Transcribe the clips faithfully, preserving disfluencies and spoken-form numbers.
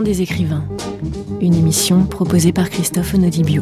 des écrivains, une émission proposée par Christophe Onodibio.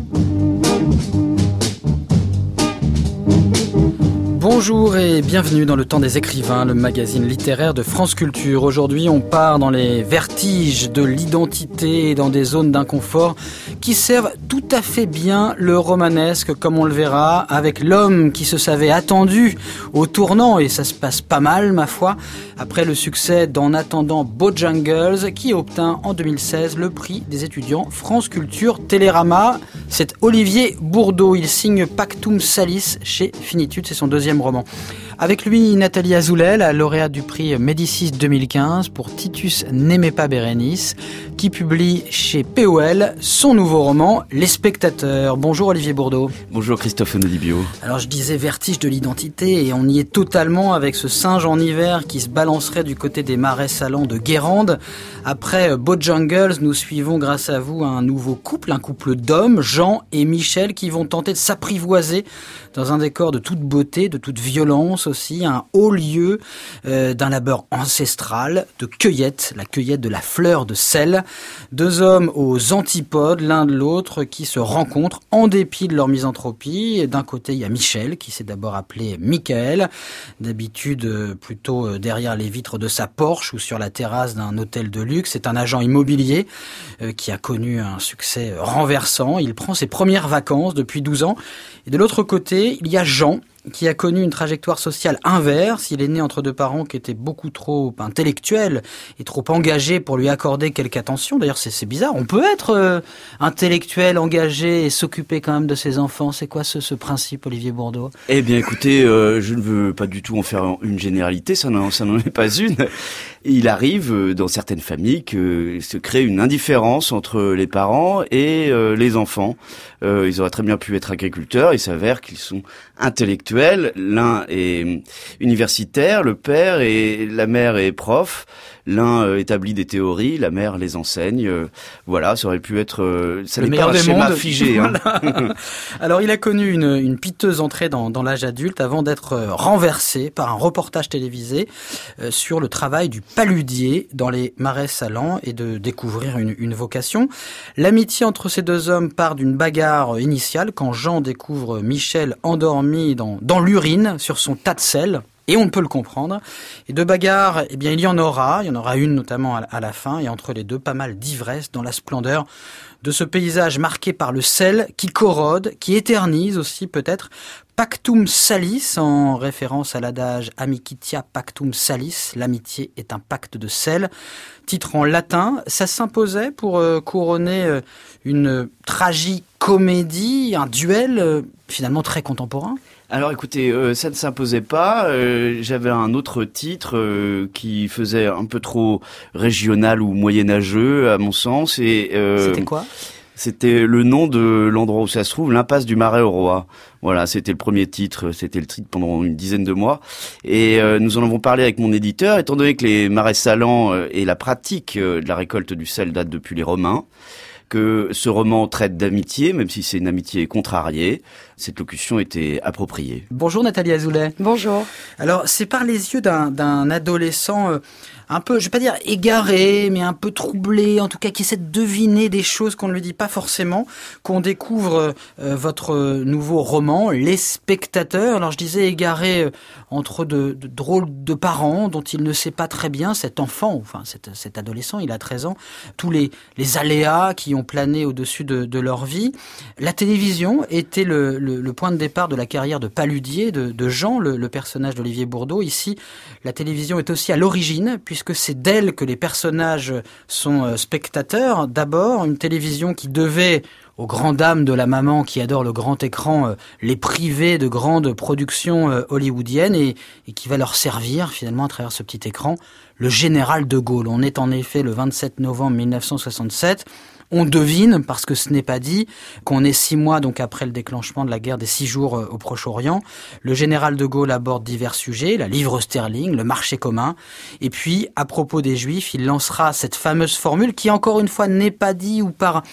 Bonjour et bienvenue dans le Temps des écrivains, le magazine littéraire de France Culture. Aujourd'hui, on part dans les vertiges de l'identité et dans des zones d'inconfort qui servent tout à fait bien le romanesque, comme on le verra, avec l'homme qui se savait attendu au tournant, et ça se passe pas mal, ma foi, après le succès d'En attendant Bojangles, qui obtint en deux mille seize le prix des étudiants France Culture Télérama. C'est Olivier Bourdeau, il signe Pactum Salis chez Finitude, c'est son deuxième roman. Avec lui, Nathalie Azoulay, la lauréate du prix Médicis deux mille quinze pour Titus n'aimait pas Bérénice, qui publie chez P O L son nouveau roman, Les Spectateurs. Bonjour Olivier Bourdeau. Bonjour Christophe Onodibio. Alors je disais vertige de l'identité, et on y est totalement avec ce singe en hiver qui se balancerait du côté des marais salants de Guérande. Après Bojangles, nous suivons grâce à vous un nouveau couple, un couple d'hommes, Jean et Michel, qui vont tenter de s'apprivoiser dans un décor de toute beauté, de toute violence aussi, un haut lieu euh, d'un labeur ancestral, de cueillette, la cueillette de la fleur de sel. Deux hommes aux antipodes, l'un de l'autre, qui se rencontrent en dépit de leur misanthropie. D'un côté, il y a Michel, qui s'est d'abord appelé Michael, d'habitude euh, plutôt euh, derrière les vitres de sa Porsche ou sur la terrasse d'un hôtel de luxe. C'est un agent immobilier euh, qui a connu un succès renversant. Il prend ses premières vacances depuis douze ans. Et de l'autre côté, il y a Jean, qui a connu une trajectoire sociale inverse. Il est né entre deux parents qui étaient beaucoup trop intellectuels et trop engagés pour lui accorder quelque attention. D'ailleurs, c'est, c'est bizarre. On peut être euh, intellectuel, engagé et s'occuper quand même de ses enfants. C'est quoi ce, ce principe, Olivier Bourdeau ? Eh bien, écoutez, euh, je ne veux pas du tout en faire une généralité. Ça n'en, ça n'en est pas une. Il arrive euh, dans certaines familles que se crée une indifférence entre les parents et euh, les enfants. Euh, ils auraient très bien pu être agriculteurs. Il s'avère qu'ils sont intellectuels. L'un est universitaire, le père, et la mère est prof. L'un euh, établit des théories, la mère les enseigne. Euh, voilà, ça aurait pu être... Euh, ça le n'est meilleur pas un des schéma mondes. figé. Hein. Voilà. Alors, il a connu une, une piteuse entrée dans, dans l'âge adulte avant d'être renversé par un reportage télévisé euh, sur le travail du paludier dans les marais salants et de découvrir une, une vocation. L'amitié entre ces deux hommes part d'une bagarre initiale quand Jean découvre Michel endormi dans, dans l'urine sur son tas de sel. Et on peut le comprendre. Et de bagarre, eh bien, il y en aura. Il y en aura une notamment à la fin. Et entre les deux, pas mal d'ivresse dans la splendeur de ce paysage marqué par le sel qui corrode, qui éternise aussi peut-être. Pactum Salis, en référence à l'adage Amicitia Pactum Salis, l'amitié est un pacte de sel. Titre en latin, ça s'imposait pour euh, couronner euh, une tragicomédie, un duel euh, finalement très contemporain. Alors écoutez, euh, ça ne s'imposait pas. Euh, j'avais un autre titre euh, qui faisait un peu trop régional ou moyenâgeux à mon sens. Et euh, c'était quoi ? C'était le nom de l'endroit où ça se trouve, l'impasse du Marais au Roi. Voilà, c'était le premier titre, c'était le titre pendant une dizaine de mois. Et euh, nous en avons parlé avec mon éditeur, étant donné que les marais salants euh, et la pratique euh, de la récolte du sel datent depuis les Romains, que ce roman traite d'amitié, même si c'est une amitié contrariée. Cette locution était appropriée. Bonjour Nathalie Azoulay. Bonjour. Alors, c'est par les yeux d'un, d'un adolescent euh, un peu, je vais pas dire égaré, mais un peu troublé, en tout cas qui essaie de deviner des choses qu'on ne lui dit pas forcément, qu'on découvre euh, votre nouveau roman, Les Spectateurs. Alors, je disais égaré euh, entre de, de drôles de parents dont il ne sait pas très bien, cet enfant, enfin cet, cet adolescent, il a treize ans, tous les, les aléas qui ont plané au-dessus de, de leur vie. La télévision était le, le, le point de départ de la carrière de paludier, de, de Jean, le, le personnage d'Olivier Bourdeau. Ici, la télévision est aussi à l'origine, puisque c'est d'elle que les personnages sont spectateurs. D'abord, une télévision qui devait, aux grandes dames de la maman qui adore le grand écran, euh, les priver de grandes productions euh, hollywoodiennes et, et qui va leur servir finalement à travers ce petit écran le général de Gaulle. On est en effet le vingt-sept novembre mille neuf cent soixante-sept. On devine, parce que ce n'est pas dit, qu'on est six mois donc après le déclenchement de la guerre des six jours au Proche-Orient. Le général de Gaulle aborde divers sujets, la livre sterling, le marché commun. Et puis, à propos des Juifs, il lancera cette fameuse formule qui, encore une fois, n'est pas dit ou par...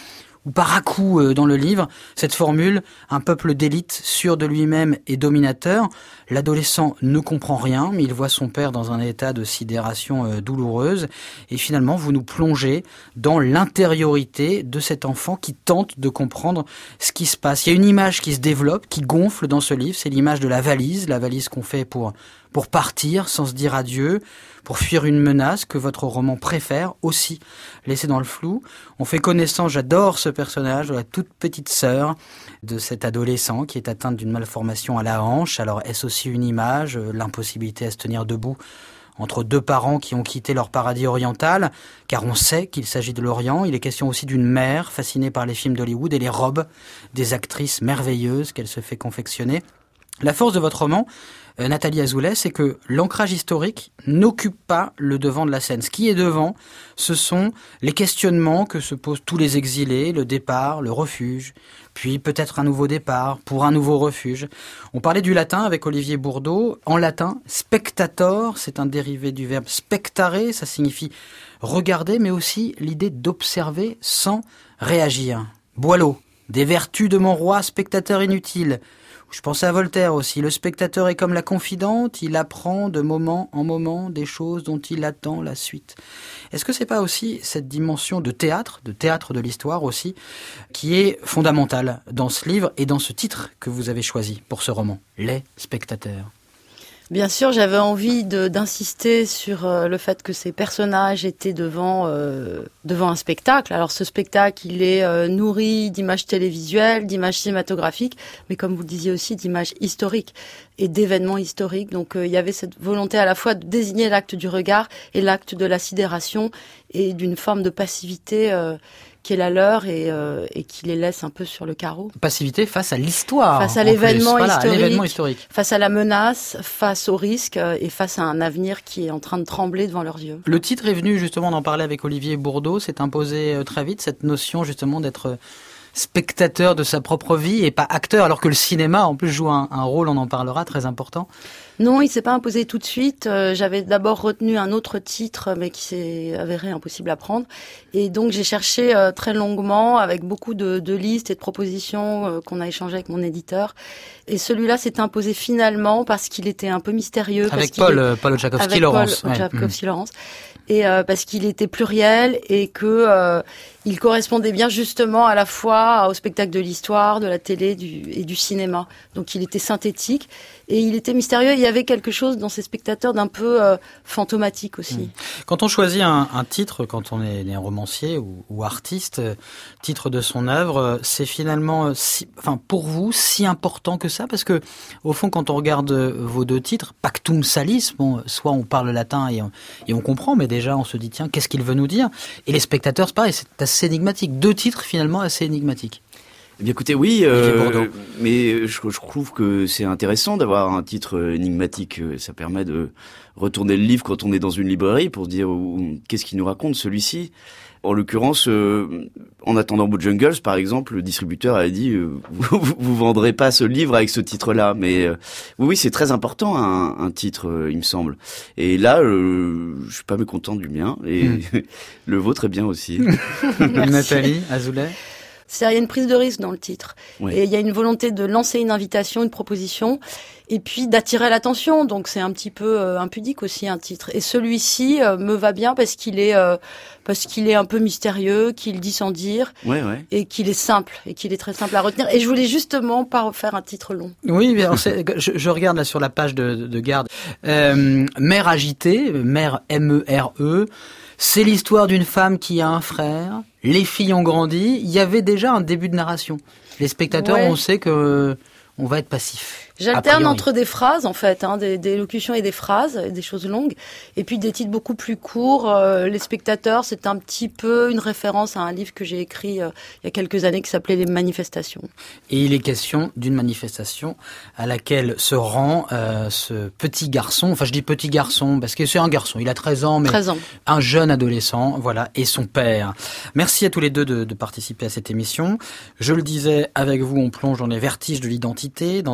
ou par à-coup dans le livre, cette formule, un peuple d'élite sûr de lui-même et dominateur. L'adolescent ne comprend rien, mais il voit son père dans un état de sidération douloureuse. Et finalement, vous nous plongez dans l'intériorité de cet enfant qui tente de comprendre ce qui se passe. Il y a une image qui se développe, qui gonfle dans ce livre, c'est l'image de la valise, la valise qu'on fait pour, pour partir sans se dire adieu, pour fuir une menace que votre roman préfère aussi laisser dans le flou. On fait connaissance, j'adore ce personnage, de la toute petite sœur de cet adolescent qui est atteinte d'une malformation à la hanche. Alors est-ce aussi une image, l'impossibilité à se tenir debout entre deux parents qui ont quitté leur paradis oriental, car on sait qu'il s'agit de l'Orient. Il est question aussi d'une mère fascinée par les films d'Hollywood et les robes des actrices merveilleuses qu'elle se fait confectionner. La force de votre roman, euh, Nathalie Azoulay, c'est que l'ancrage historique n'occupe pas le devant de la scène. Ce qui est devant, ce sont les questionnements que se posent tous les exilés, le départ, le refuge, puis peut-être un nouveau départ pour un nouveau refuge. On parlait du latin avec Olivier Bourdeau. En latin, spectator, c'est un dérivé du verbe spectare, ça signifie regarder, mais aussi l'idée d'observer sans réagir. Boileau, des vertus de mon roi, spectateur inutile. Je pensais à Voltaire aussi. Le spectateur est comme la confidente, il apprend de moment en moment des choses dont il attend la suite. Est-ce que c'est pas aussi cette dimension de théâtre, de théâtre de l'histoire aussi, qui est fondamentale dans ce livre et dans ce titre que vous avez choisi pour ce roman, Les spectateurs? Bien sûr, j'avais envie de, d'insister sur euh, le fait que ces personnages étaient devant, euh, devant un spectacle. Alors ce spectacle, il est euh, nourri d'images télévisuelles, d'images cinématographiques, mais comme vous le disiez aussi, d'images historiques et d'événements historiques. Donc euh, il y avait cette volonté à la fois de désigner l'acte du regard et l'acte de la sidération et d'une forme de passivité euh, qui est la leur et, euh, et qui les laisse un peu sur le carreau. Passivité face à l'histoire. Face à l'événement, voilà, historique, l'événement historique. Face à la menace, face au risque euh, et face à un avenir qui est en train de trembler devant leurs yeux. Le titre est venu justement d'en parler avec Olivier Bourdeau, s'est imposé euh, très vite cette notion justement d'être spectateur de sa propre vie et pas acteur, alors que le cinéma en plus joue un, un rôle, on en parlera, très important. Non, il s'est pas imposé tout de suite. Euh, j'avais d'abord retenu un autre titre, mais qui s'est avéré impossible à prendre. Et donc j'ai cherché euh, très longuement, avec beaucoup de, de listes et de propositions euh, qu'on a échangées avec mon éditeur. Et celui-là s'est imposé finalement parce qu'il était un peu mystérieux. Avec parce Paul, est... Paul Tchaikovsky avec Laurence. Paul ouais. Tchaikovsky Laurence. Et euh, parce qu'il était pluriel et que euh, il correspondait bien justement à la fois au spectacle de l'histoire, de la télé du, et du cinéma. Donc il était synthétique et il était mystérieux. Il y avait quelque chose dans ces spectateurs d'un peu euh, fantomatique aussi. Quand on choisit un, un titre, quand on est, est romancier ou, ou artiste, euh, titre de son œuvre, euh, c'est finalement, euh, si, enfin pour vous, si important que ça, parce que au fond, quand on regarde euh, vos deux titres, Pactum Salis, bon, soit on parle latin et on, et on comprend, mais déjà on se dit tiens, qu'est-ce qu'il veut nous dire? Et les spectateurs, c'est pareil, c'est assez énigmatique. Deux titres finalement assez énigmatiques. Eh bien, écoutez, oui, euh, mais je, je trouve que c'est intéressant d'avoir un titre énigmatique. Ça permet de retourner le livre quand on est dans une librairie pour se dire oh, qu'est-ce qu'il nous raconte celui-ci. En l'occurrence, euh, en attendant Boot Jungles, par exemple, le distributeur a dit euh, vous, vous vendrez pas ce livre avec ce titre-là. Mais euh, oui, oui, c'est très important un, un titre, euh, il me semble. Et là, euh, je suis pas mécontent du mien et mmh. le vôtre est bien aussi. Nathalie Azoulay. Il y a une prise de risque dans le titre. Ouais. Et il y a une volonté de lancer une invitation, une proposition, et puis d'attirer l'attention. Donc c'est un petit peu euh, impudique aussi un titre. Et celui-ci euh, me va bien parce qu'il est euh, parce qu'il est un peu mystérieux, qu'il dit sans dire, ouais, ouais. et qu'il est simple, et qu'il est très simple à retenir. Et je voulais justement pas refaire un titre long. Oui, bien, je, je regarde là sur la page de, de garde. Euh, Mère agitée, mère M E R E. C'est l'histoire d'une femme qui a un frère. Les filles ont grandi. Il y avait déjà un début de narration. Les spectateurs, ouais. on sait que on va être passif. J'alterne entre des phrases, en fait, hein, des, des locutions et des phrases, des choses longues, et puis des titres beaucoup plus courts. Euh, les spectateurs, c'est un petit peu une référence à un livre que j'ai écrit euh, il y a quelques années qui s'appelait Les manifestations. Et il est question d'une manifestation à laquelle se rend euh, ce petit garçon, enfin je dis petit garçon parce que c'est un garçon, il a treize ans, mais treize ans. Un jeune adolescent, voilà, et son père. Merci à tous les deux de, de participer à cette émission. Je le disais, avec vous, on plonge dans les vertiges de l'identité, dans, dans des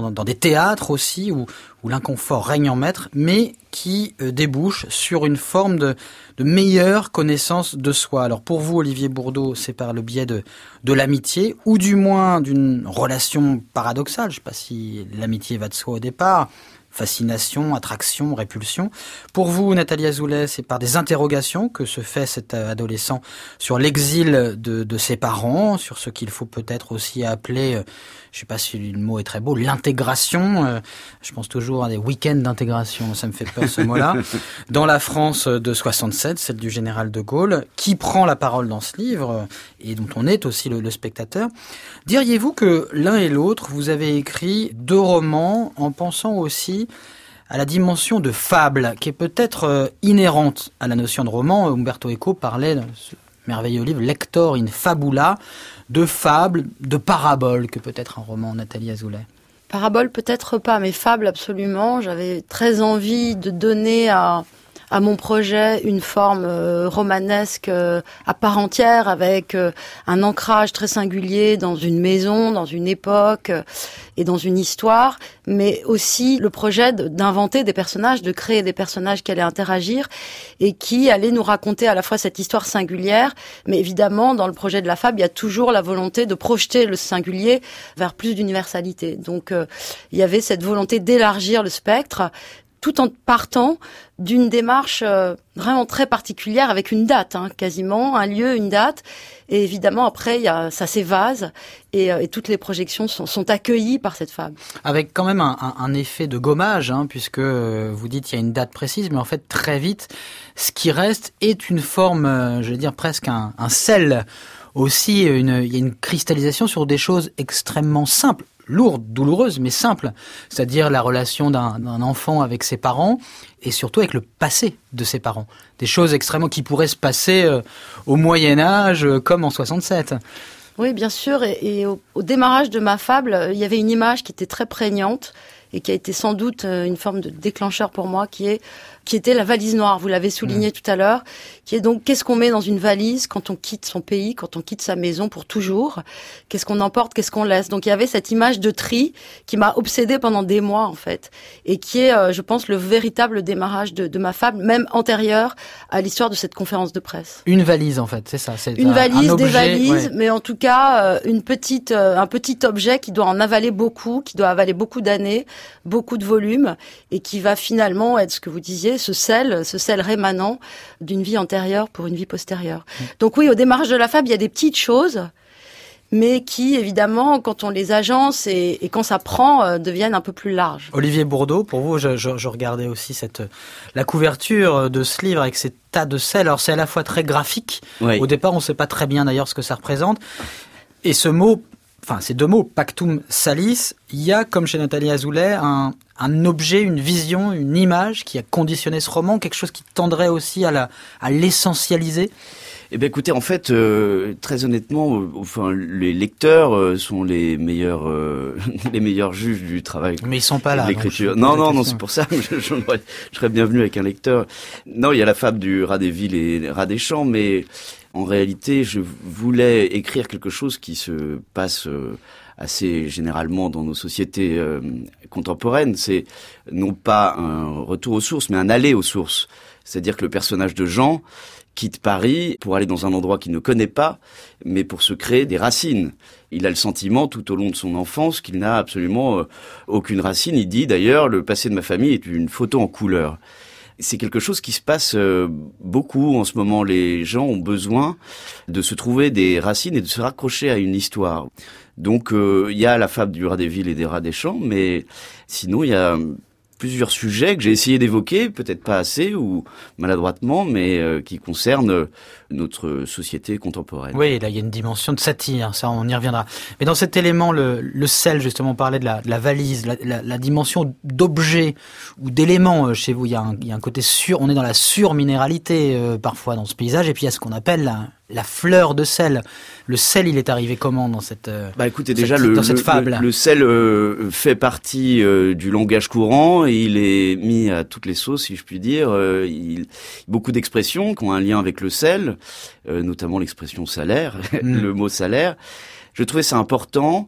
théâtre aussi, où, où l'inconfort règne en maître, mais qui euh, débouche sur une forme de, de meilleure connaissance de soi. Alors pour vous, Olivier Bourdeau, c'est par le biais de, de l'amitié, ou du moins d'une relation paradoxale. Je ne sais pas si l'amitié va de soi au départ. Fascination, attraction, répulsion. Pour vous, Nathalie Azoulay, c'est par des interrogations que se fait cet adolescent sur l'exil de, de ses parents, sur ce qu'il faut peut-être aussi appeler, euh, je ne sais pas si le mot est très beau, l'intégration. Euh, je pense toujours à des week-ends d'intégration, ça me fait peur ce mot-là. Dans la France de soixante-sept, celle du général de Gaulle, qui prend la parole dans ce livre et dont on est aussi le, le spectateur. Diriez-vous que l'un et l'autre, vous avez écrit deux romans en pensant aussi à la dimension de fable, qui est peut-être euh, inhérente à la notion de roman. Umberto Eco parlait de ce merveilleux livre Lector in Fabula, de fable, de parabole, que peut être un roman, Nathalie Azoulay. Parabole peut-être pas, mais fable absolument. J'avais très envie de donner à... à mon projet une forme euh, romanesque euh, à part entière, avec euh, un ancrage très singulier dans une maison, dans une époque euh, et dans une histoire, mais aussi le projet de, d'inventer des personnages, de créer des personnages qui allaient interagir et qui allaient nous raconter à la fois cette histoire singulière, mais évidemment, dans le projet de la fable, il y a toujours la volonté de projeter le singulier vers plus d'universalité. Donc, euh, il y avait cette volonté d'élargir le spectre, tout en partant d'une démarche euh, vraiment très particulière, avec une date, hein, quasiment, un lieu, une date. Et évidemment, après, il y a, ça s'évase et, euh, et toutes les projections sont, sont accueillies par cette fable. Avec quand même un, un, un effet de gommage, hein, puisque euh, vous dites qu'il y a une date précise, mais en fait, très vite, ce qui reste est une forme, euh, je vais dire presque un, un sel. Aussi, une, il y a une cristallisation sur des choses extrêmement simples. Lourde, douloureuse, mais simple. C'est-à-dire la relation d'un, d'un enfant avec ses parents et surtout avec le passé de ses parents. Des choses extrêmement qui pourraient se passer euh, au Moyen-Âge euh, comme en soixante-sept. Oui, bien sûr. Et, et au, au démarrage de ma fable, il y avait une image qui était très prégnante et qui a été sans doute une forme de déclencheur pour moi, qui est qui était la valise noire. Vous l'avez souligné mmh. tout à l'heure, qui est donc qu'est-ce qu'on met dans une valise quand on quitte son pays, quand on quitte sa maison pour toujours. Qu'est-ce qu'on emporte, qu'est-ce qu'on laisse. Donc il y avait cette image de tri qui m'a obsédée pendant des mois en fait, et qui est, euh, je pense, le véritable démarrage de, de ma fable, même antérieur à l'histoire de cette conférence de presse. Une valise en fait, c'est ça. C'est une un, valise, un objet, des valises, ouais. Mais en tout cas euh, une petite, euh, un petit objet qui doit en avaler beaucoup, qui doit avaler beaucoup d'années, beaucoup de volume, et qui va finalement être ce que vous disiez, ce sel, ce sel rémanent d'une vie antérieure pour une vie postérieure. Mmh. Donc oui, au démarrage de la fable, il y a des petites choses, mais qui, évidemment, quand on les agence et, et quand ça prend, euh, deviennent un peu plus larges. Olivier Bourdeau, pour vous, je, je, je regardais aussi cette la couverture de ce livre avec ces tas de sel. Alors c'est à la fois très graphique. Oui. Au départ, on ne sait pas très bien d'ailleurs ce que ça représente. Et ce mot, enfin ces deux mots, pactum salis, il y a, comme chez Nathalie Azoulay, un, un objet, une vision, une image qui a conditionné ce roman, quelque chose qui tendrait aussi à, la, à l'essentialiser. Eh bien, écoutez, en fait, euh, très honnêtement, euh, enfin, les lecteurs euh, sont les meilleurs, euh, les meilleurs juges du travail. Mais ils sont pas là. L'écriture. Non, non, non, c'est pour ça. Je, je, je serais bienvenu avec un lecteur. Non, il y a la fable du rat des villes et rat des champs, mais en réalité, je voulais écrire quelque chose qui se passe euh, assez généralement dans nos sociétés euh, contemporaines. C'est non pas un retour aux sources, mais un aller aux sources. C'est-à-dire que le personnage de Jean quitte Paris pour aller dans un endroit qu'il ne connaît pas, mais pour se créer des racines. Il a le sentiment tout au long de son enfance qu'il n'a absolument euh, aucune racine. Il dit d'ailleurs, le passé de ma famille est une photo en couleur. C'est quelque chose qui se passe euh, beaucoup en ce moment. Les gens ont besoin de se trouver des racines et de se raccrocher à une histoire. Donc euh, il y a la fable du rat des villes et des rats des champs, mais sinon il y a plusieurs sujets que j'ai essayé d'évoquer, peut-être pas assez ou maladroitement, mais euh, qui concernent notre société contemporaine. Oui, là il y a une dimension de satire, ça on y reviendra. Mais dans cet élément, le, le sel, justement, on parlait de la, de la valise, la, la, la dimension d'objet ou d'éléments chez vous, il y a un, il y a un côté sur, on est dans la surminéralité euh, parfois dans ce paysage, et puis il y a ce qu'on appelle la, la fleur de sel. Le sel, il est arrivé comment dans cette euh, Bah écoutez, déjà cette, le, dans cette le, fable. le, le sel euh, fait partie euh, du langage courant et il est mis à toutes les sauces, si je puis dire. Euh, il, beaucoup d'expressions qui ont un lien avec le sel, euh, notamment l'expression salaire, mmh. le mot salaire. Je trouvais ça important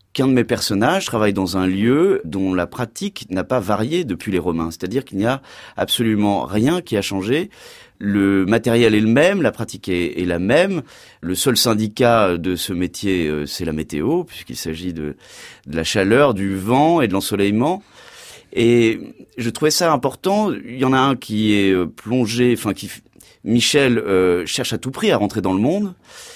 qu'un de mes personnages travaille dans un lieu dont la pratique n'a pas varié depuis les Romains. C'est-à-dire qu'il n'y a absolument rien qui a changé. Le matériel est le même, la pratique est, est la même. Le seul syndicat de ce métier, euh, c'est la météo, puisqu'il s'agit de, de la chaleur, du vent et de l'ensoleillement. Et je trouvais ça important. Il y en a un qui est plongé, enfin qui Michel euh, cherche à tout prix à rentrer dans le monde,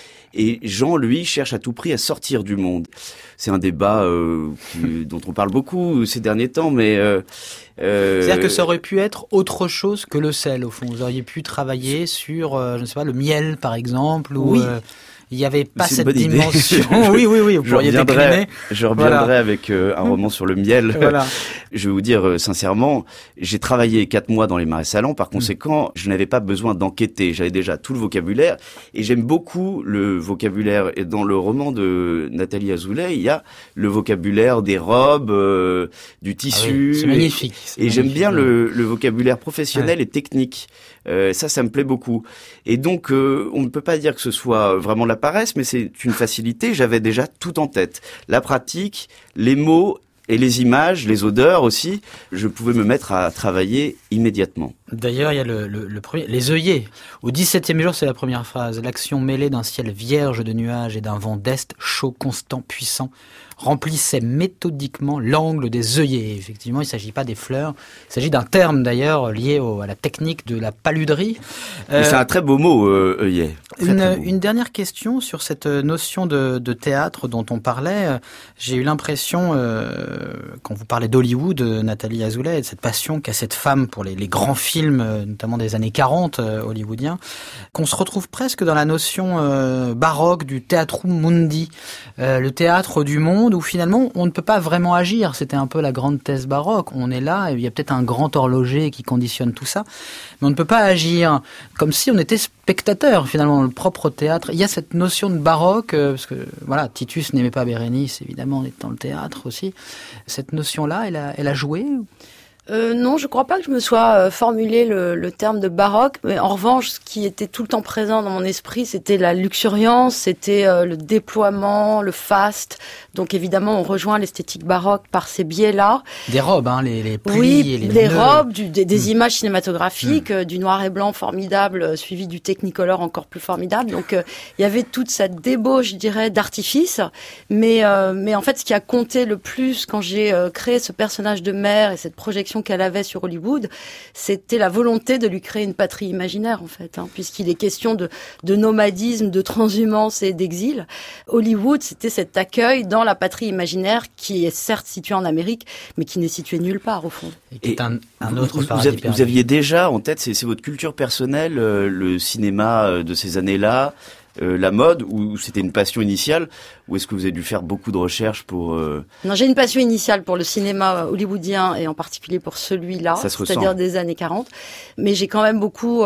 et Jean, lui, cherche à tout prix à sortir du monde. C'est un débat euh, qui, dont on parle beaucoup ces derniers temps, mais euh, euh, c'est-à-dire que ça aurait pu être autre chose que le sel, au fond. Vous auriez pu travailler sur, euh, je ne sais pas, le miel, par exemple, ou oui. euh, il n'y avait pas c'est cette dimension. oui, oui, oui. Vous je pourriez décliner. Je reviendrai voilà. avec euh, un roman sur le miel. Voilà. Je vais vous dire euh, sincèrement, j'ai travaillé quatre mois dans les marais salants. Par conséquent, mmh. je n'avais pas besoin d'enquêter. J'avais déjà tout le vocabulaire. Et j'aime beaucoup le vocabulaire. Et dans le roman de Nathalie Azoulay, il y a le vocabulaire des robes, euh, du tissu. Ah oui, c'est magnifique. C'est et magnifique. J'aime bien le, le vocabulaire professionnel ouais. et technique. Euh, ça, ça me plaît beaucoup. Et donc, euh, on ne peut pas dire que ce soit vraiment la paresse, mais c'est une facilité. J'avais déjà tout en tête. La pratique, les mots et les images, les odeurs aussi. Je pouvais me mettre à travailler immédiatement. D'ailleurs, il y a le, le, le premier, les œillets. Au dix-septième jour, c'est la première phrase. L'action mêlée d'un ciel vierge de nuages et d'un vent d'est chaud, constant, puissant, remplissait méthodiquement l'angle des œillets. Effectivement, il ne s'agit pas des fleurs. Il s'agit d'un terme, d'ailleurs, lié au, à la technique de la paluderie. Euh, c'est un très beau mot, euh, œillet. Une, une dernière question sur cette notion de, de théâtre dont on parlait. J'ai eu l'impression, euh, quand vous parlez d'Hollywood, Nathalie Azoulay, de cette passion qu'a cette femme pour les, les grands films, notamment des années quarante euh, hollywoodiens, qu'on se retrouve presque dans la notion euh, baroque du theatrum mundi, euh, le théâtre du monde, où finalement on ne peut pas vraiment agir. C'était un peu la grande thèse baroque. On est là, et il y a peut-être un grand horloger qui conditionne tout ça, mais on ne peut pas agir comme si on était spectateur finalement. Le propre théâtre. Il y a cette notion de baroque, euh, parce que voilà, Titus n'aimait pas Bérénice, évidemment, on est dans le théâtre aussi. Cette notion-là, elle a, elle a joué Euh, non, je crois pas que je me sois euh, formulé le, le terme de baroque, mais en revanche, ce qui était tout le temps présent dans mon esprit, c'était la luxuriance, c'était euh, le déploiement, le faste. Donc évidemment, on rejoint l'esthétique baroque par ces biais-là. Des robes, hein, les, les plis oui, et les des nœuds. robes, du, des, des mmh. images cinématographiques, mmh. euh, du noir et blanc formidable, euh, suivi du Technicolor encore plus formidable. Donc euh, il y avait toute cette débauche, je dirais, d'artifice. Mais euh, mais en fait, ce qui a compté le plus quand j'ai euh, créé ce personnage de mère et cette projection qu'elle avait sur Hollywood, c'était la volonté de lui créer une patrie imaginaire, en fait, hein, puisqu'il est question de, de nomadisme, de transhumance et d'exil. Hollywood, c'était cet accueil dans la patrie imaginaire qui est certes située en Amérique, mais qui n'est située nulle part, au fond. Et qui est un, un autre vous, paradis vous, aviez, vous aviez déjà en tête, c'est, c'est votre culture personnelle, euh, le cinéma euh, de ces années-là, euh, la mode, ou c'était une passion initiale, ou est-ce que vous avez dû faire beaucoup de recherches pour... Euh... Non, j'ai une passion initiale pour le cinéma hollywoodien, et en particulier pour celui-là, c'est-à-dire des années quarante. Mais j'ai quand même beaucoup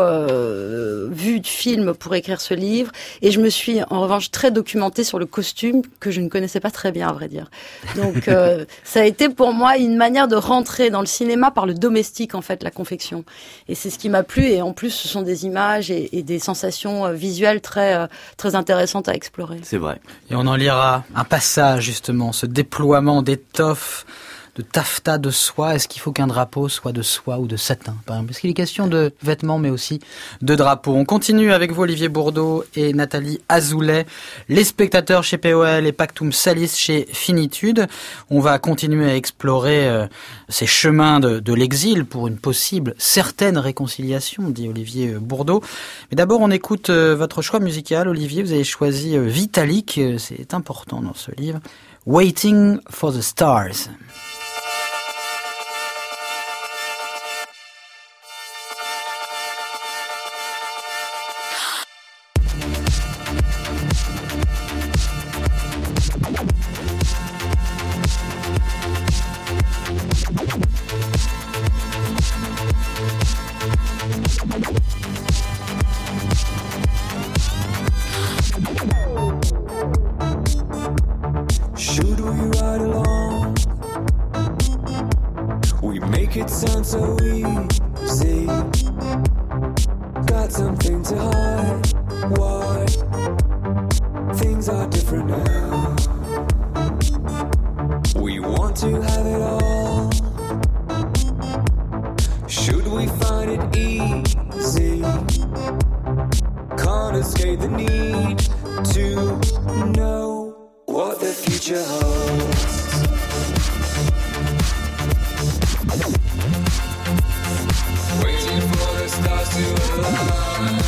euh, vu de films pour écrire ce livre, et je me suis en revanche très documentée sur le costume, que je ne connaissais pas très bien, à vrai dire. Donc euh, ça a été pour moi une manière de rentrer dans le cinéma par le domestique, en fait, la confection. Et c'est ce qui m'a plu, et en plus ce sont des images et, et des sensations euh, visuelles très, euh, très intéressantes à explorer. C'est vrai. Et on en lira un passage, justement, ce déploiement d'étoffes, de taffetas, de soie. Est-ce qu'il faut qu'un drapeau soit de soie ou de satin, par exemple? Parce qu'il est question de vêtements, mais aussi de drapeaux. On continue avec vous, Olivier Bourdeau et Nathalie Azoulay, Les Spectateurs chez P O L et Pactum Salis chez Finitude. On va continuer à explorer euh, ces chemins de, de l'exil pour une possible certaine réconciliation, dit Olivier Bourdeau. Mais d'abord, on écoute euh, votre choix musical, Olivier. Vous avez choisi euh, Vitalik, euh, c'est important dans ce livre, Waiting for the Stars. Should we ride along? We make it sound so easy. Got something to hide. Why? Things are different now. to have it all? Should we find it easy? Can't escape the need to know what the future holds. Waiting for the stars to align.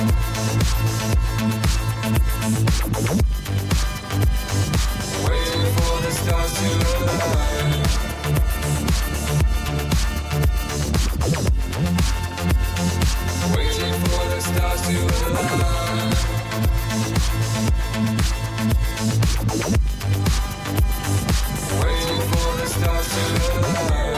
Waiting for the stars to align. Waiting for the stars to align. Waiting for the stars to align.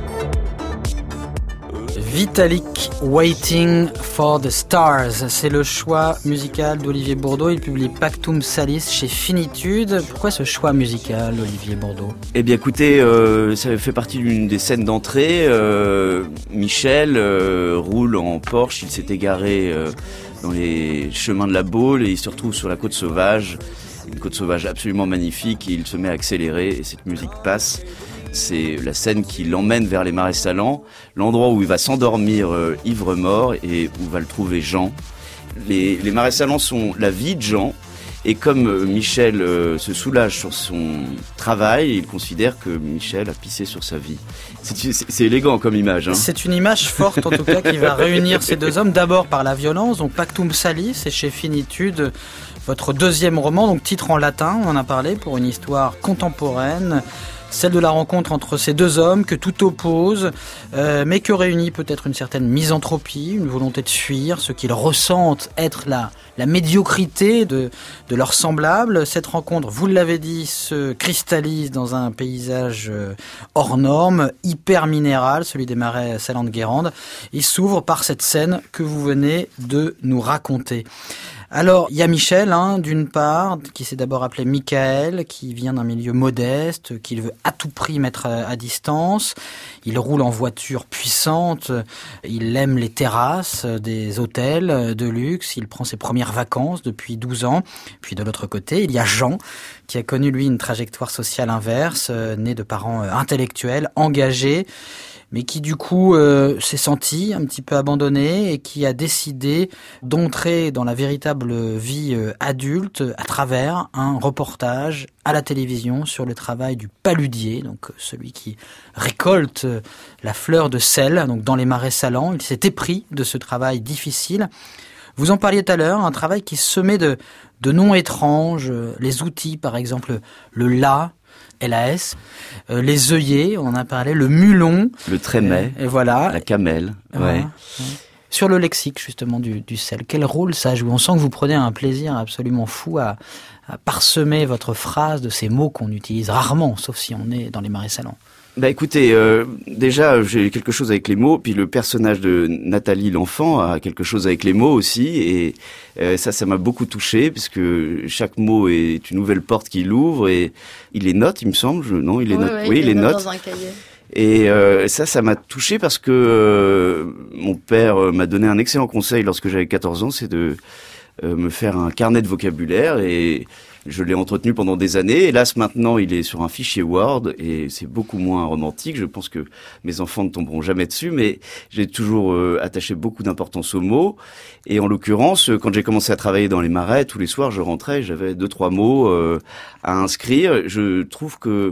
Vitalik, Waiting for the Stars, c'est le choix musical d'Olivier Bourdeau. Il publie Pactum Salis chez Finitude. Pourquoi ce choix musical, Olivier Bourdeau ? Eh bien écoutez, euh, ça fait partie d'une des scènes d'entrée. Euh, Michel euh, roule en Porsche, il s'est égaré euh, dans les chemins de la Baule et il se retrouve sur la côte sauvage. Une côte sauvage absolument magnifique et il se met à accélérer et cette musique passe. C'est la scène qui l'emmène vers les marais salants, l'endroit où il va s'endormir euh, ivre-mort et où va le trouver Jean. Les, les marais salants sont la vie de Jean et comme euh, Michel euh, se soulage sur son travail, il considère que Michel a pissé sur sa vie. C'est, c'est, c'est élégant comme image. Hein. C'est une image forte en tout cas qui va réunir ces deux hommes, d'abord par la violence, donc Pactum Salis, c'est chez Finitude, votre deuxième roman, donc titre en latin, on en a parlé, pour une histoire contemporaine. Celle de la rencontre entre ces deux hommes que tout oppose, euh, mais que réunit peut-être une certaine misanthropie, une volonté de fuir, ce qu'ils ressentent être la, la médiocrité de, de leurs semblables. Cette rencontre, vous l'avez dit, se cristallise dans un paysage hors norme, hyper minéral, celui des marais salants de Guérande. Il s'ouvre par cette scène que vous venez de nous raconter. Alors, il y a Michel, hein, d'une part, qui s'est d'abord appelé Michael, qui vient d'un milieu modeste, qu'il veut à tout prix mettre à, à distance. Il roule en voiture puissante, il aime les terrasses des hôtels de luxe, il prend ses premières vacances depuis douze ans. Puis de l'autre côté, il y a Jean, qui a connu, lui, une trajectoire sociale inverse, euh, né de parents euh, intellectuels, engagés, mais qui du coup euh, s'est senti un petit peu abandonné et qui a décidé d'entrer dans la véritable vie euh, adulte à travers un reportage à la télévision sur le travail du paludier, donc celui qui récolte euh, la fleur de sel, donc dans les marais salants. Il s'est épris de ce travail difficile. Vous en parliez tout à l'heure, un travail qui se semait de, de noms étranges, les outils par exemple, le la, L A S, euh, les œillets, on en a parlé, le mulon. Le trémet, et, et voilà. La camelle. Voilà. Ouais. Ouais. Sur le lexique justement du, du sel, quel rôle ça joue ? On sent que vous prenez un plaisir absolument fou à, à parsemer votre phrase de ces mots qu'on utilise rarement, sauf si on est dans les marais salants. Bah écoutez, euh, déjà j'ai quelque chose avec les mots, puis le personnage de Nathalie l'enfant a quelque chose avec les mots aussi, et euh, ça, ça m'a beaucoup touché, puisque chaque mot est une nouvelle porte qu'il ouvre, et il les note, il me semble, je, non, il les oui, note, oui, oui, il les note. dans un cahier. Et euh, ça, ça m'a touché parce que euh, mon père m'a donné un excellent conseil lorsque j'avais quatorze ans, c'est de euh, me faire un carnet de vocabulaire, et je l'ai entretenu pendant des années. Hélas, maintenant, il est sur un fichier Word et c'est beaucoup moins romantique. Je pense que mes enfants ne tomberont jamais dessus, mais j'ai toujours euh, attaché beaucoup d'importance aux mots. Et en l'occurrence, quand j'ai commencé à travailler dans les marais, tous les soirs, je rentrais, j'avais deux, trois mots euh, à inscrire. Je trouve que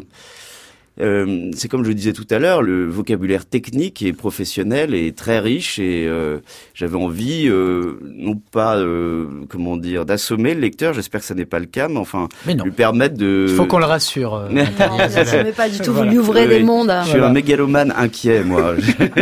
Euh, c'est comme je le disais tout à l'heure, le vocabulaire technique et professionnel est très riche et euh, j'avais envie, euh, non pas, euh, comment dire, d'assommer le lecteur, j'espère que ça n'est pas le cas, mais enfin, mais lui permettre de... Il faut qu'on le rassure. Euh, Non, vous n'assumez pas du tout, Voilà. vous lui ouvrez Oui, des mondes. Je suis Voilà. un mégalomane inquiet, moi.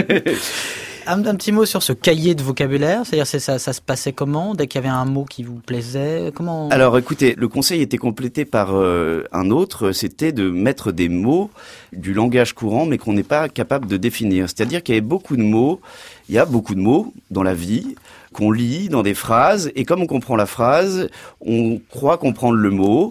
Un, un petit mot sur ce cahier de vocabulaire, c'est-à-dire c'est ça, ça se passait comment dès qu'il y avait un mot qui vous plaisait, comment... Alors écoutez, le conseil était complété par euh, un autre, c'était de mettre des mots du langage courant mais qu'on n'est pas capable de définir. C'est-à-dire qu'il y avait beaucoup de mots, il y a beaucoup de mots dans la vie qu'on lit dans des phrases et comme on comprend la phrase, on croit comprendre le mot.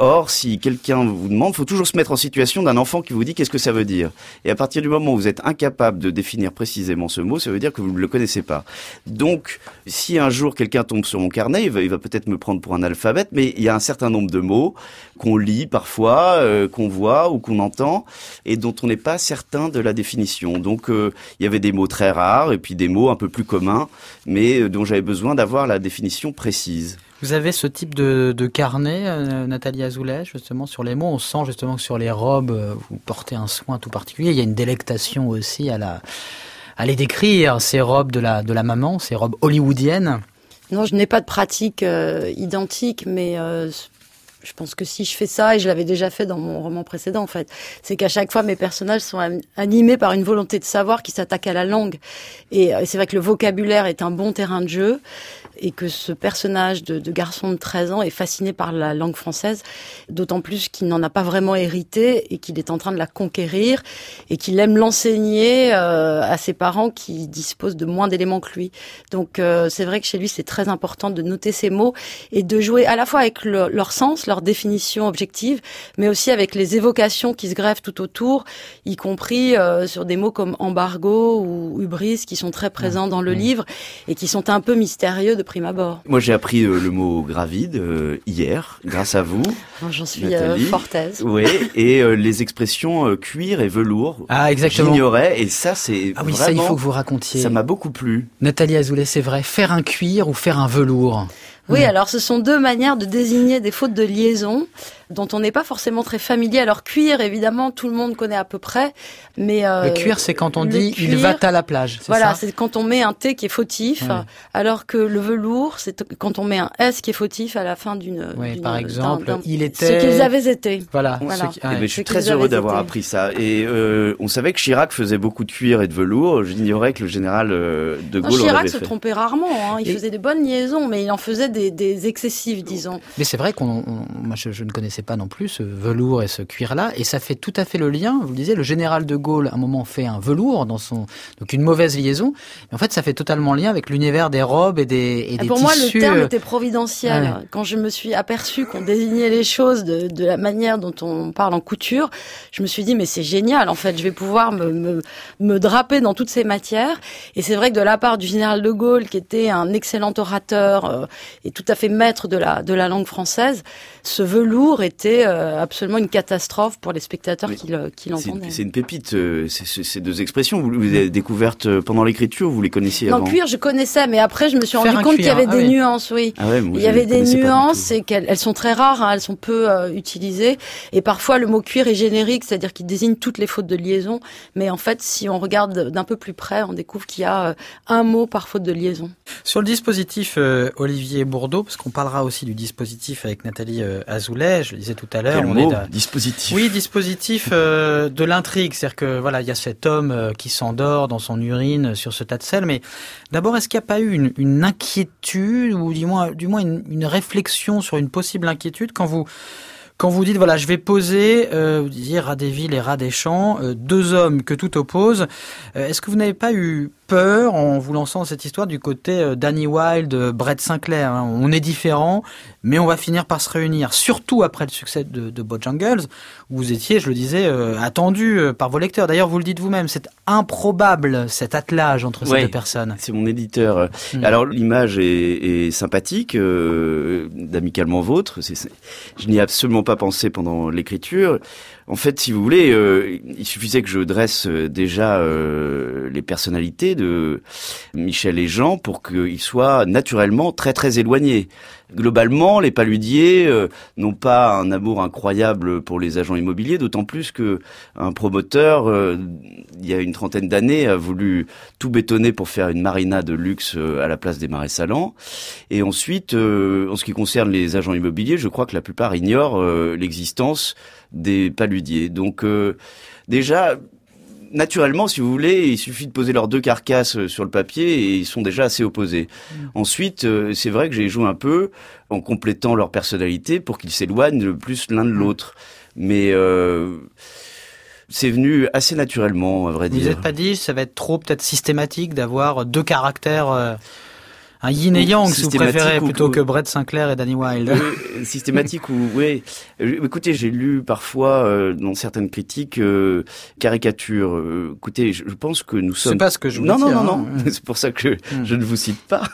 Or, si quelqu'un vous demande, il faut toujours se mettre en situation d'un enfant qui vous dit qu'est-ce que ça veut dire. Et à partir du moment où vous êtes incapable de définir précisément ce mot, ça veut dire que vous ne le connaissez pas. Donc, si un jour quelqu'un tombe sur mon carnet, il va, il va peut-être me prendre pour un alphabète, mais il y a un certain nombre de mots qu'on lit parfois, euh, qu'on voit ou qu'on entend, et dont on n'est pas certain de la définition. Donc, euh, il y avait des mots très rares et puis des mots un peu plus communs, mais euh, dont j'avais besoin d'avoir la définition précise. Vous avez ce type de, de carnet, euh, Nathalie Azoulay, justement, sur les mots. On sent justement que sur les robes, euh, vous portez un soin tout particulier. Il y a une délectation aussi à, la, à les décrire, ces robes de la, de la maman, ces robes hollywoodiennes. Non, je n'ai pas de pratique euh, identique, mais euh, je pense que si je fais ça, et je l'avais déjà fait dans mon roman précédent en fait, c'est qu'à chaque fois mes personnages sont animés par une volonté de savoir qui s'attaque à la langue. Et, et c'est vrai que le vocabulaire est un bon terrain de jeu, et que ce personnage de, de garçon de treize ans est fasciné par la langue française, d'autant plus qu'il n'en a pas vraiment hérité et qu'il est en train de la conquérir et qu'il aime l'enseigner euh, à ses parents qui disposent de moins d'éléments que lui. Donc euh, c'est vrai que chez lui c'est très important de noter ces mots et de jouer à la fois avec le, leur sens, leur définition objective, mais aussi avec les évocations qui se greffent tout autour, y compris euh, sur des mots comme embargo ou hubris qui sont très présents dans le livre et qui sont un peu mystérieux de prime abord. Moi, j'ai appris euh, le mot gravide euh, hier, grâce à vous. J'en suis euh, fort aise. Oui, et euh, les expressions euh, cuir et velours. Ah, exactement. J'ignorais, et ça, c'est ah oui, vraiment, ça, il faut que vous racontiez. Ça m'a beaucoup plu. Nathalie Azoulay, c'est vrai, faire un cuir ou faire un velours. Oui, mmh. alors ce sont deux manières de désigner des fautes de liaison dont on n'est pas forcément très familier. Alors cuir, évidemment, tout le monde connaît à peu près, mais euh, le cuir, c'est quand on dit cuir, il va à la plage. C'est voilà, ça c'est quand on met un T qui est fautif, ouais. Alors que le velours, c'est quand on met un S qui est fautif à la fin d'une. Oui, d'une, par exemple, d'un, d'un, il était. Ce qu'ils avaient été. Voilà. voilà. Qui... Ouais. Mais je suis très heureux d'avoir été. appris ça. Et euh, on savait que Chirac faisait beaucoup de cuir et de velours. J'ignorais que le général euh, de Gaulle. Non, Chirac se fait. trompait rarement. Hein. Il et... faisait des bonnes liaisons, mais il en faisait des, des excessives, disons. Mais c'est vrai qu'on, on, moi, je, je ne connaissais pas non plus ce velours et ce cuir-là, et ça fait tout à fait le lien. Vous le disiez, le général de Gaulle, à un moment, fait un velours dans son, donc une mauvaise liaison. Mais en fait, ça fait totalement lien avec l'univers des robes et des, et des pour tissus. Pour moi, le terme était providentiel. Ouais. Quand je me suis aperçue qu'on désignait les choses de, de la manière dont on parle en couture, je me suis dit, mais c'est génial. En fait, je vais pouvoir me, me, me draper dans toutes ces matières. Et c'est vrai que de la part du général de Gaulle, qui était un excellent orateur euh, et tout à fait maître de la, de la langue française, ce velours était euh, absolument une catastrophe pour les spectateurs qui, le, qui l'entendaient. C'est, c'est une pépite, euh, c'est, ces deux expressions. Vous, vous les avez découvertes pendant l'écriture, vous les connaissiez non, avant? Non, cuir, je connaissais, mais après, je me suis Faire rendu compte cuir, qu'il y avait ah des oui. nuances, oui. Ah ouais, moi, il y avait des nuances et qu'elles elles sont très rares, hein, elles sont peu euh, utilisées. Et parfois, le mot cuir est générique, c'est-à-dire qu'il désigne toutes les fautes de liaison. Mais en fait, si on regarde d'un peu plus près, on découvre qu'il y a euh, un mot par faute de liaison. Sur le dispositif, euh, Olivier Bourdeau, parce qu'on parlera aussi du dispositif avec Nathalie euh, Azoulay, je le disais tout à l'heure. Quel on mot, est de... dispositif. Oui, dispositif euh, de l'intrigue, c'est-à-dire que voilà, il y a cet homme euh, qui s'endort dans son urine sur ce tas de sel. Mais d'abord, est-ce qu'il n'y a pas eu une, une inquiétude ou du moins, du moins une, une réflexion sur une possible inquiétude quand vous Quand vous dites, voilà, je vais poser, euh, vous disiez rat des villes et rat des champs, euh, deux hommes que tout oppose, euh, est-ce que vous n'avez pas eu peur en vous lançant dans cette histoire du côté euh, Danny Wilde, euh, Brett Sinclair, hein, on est différents, mais on va finir par se réunir, surtout après le succès de, de Bojangles, où vous étiez, je le disais, euh, attendu euh, par vos lecteurs. D'ailleurs, vous le dites vous-même, c'est improbable cet attelage entre ces ouais, deux personnes. C'est mon éditeur. Mmh. Alors, l'image est, est sympathique, euh, d'Amicalement Vôtre. C'est, c'est, je n'y ai absolument pas pensé pendant l'écriture. En fait, si vous voulez, euh, il suffisait que je dresse déjà euh, les personnalités de Michel et Jean pour qu'ils soient naturellement très très éloignés. Globalement, les Paludiers euh, n'ont pas un amour incroyable pour les agents immobiliers, d'autant plus que un promoteur, euh, il y a une trentaine d'années, a voulu tout bétonner pour faire une marina de luxe euh, à la place des Marais Salants. Et ensuite, euh, en ce qui concerne les agents immobiliers, je crois que la plupart ignorent euh, l'existence des Paludiers. Donc euh, déjà, naturellement, si vous voulez, il suffit de poser leurs deux carcasses sur le papier et ils sont déjà assez opposés. Mmh. Ensuite, euh, c'est vrai que j'ai joué un peu en complétant leur personnalité pour qu'ils s'éloignent le plus l'un de l'autre. Mais euh, c'est venu assez naturellement, à vrai dire. Vous n'êtes pas dit, ça va être trop peut-être systématique d'avoir deux caractères euh, un yin et yang, si vous préférez, ou, plutôt ou, que Brett Sinclair et Danny Wilde. Euh, systématique ou oui. Écoutez, j'ai lu parfois euh, dans certaines critiques euh, caricatures. Euh, écoutez, je, je pense que nous sommes. C'est pas ce que je vous non, dis. Non, hein. non, non, non. C'est pour ça que mm. je ne vous cite pas.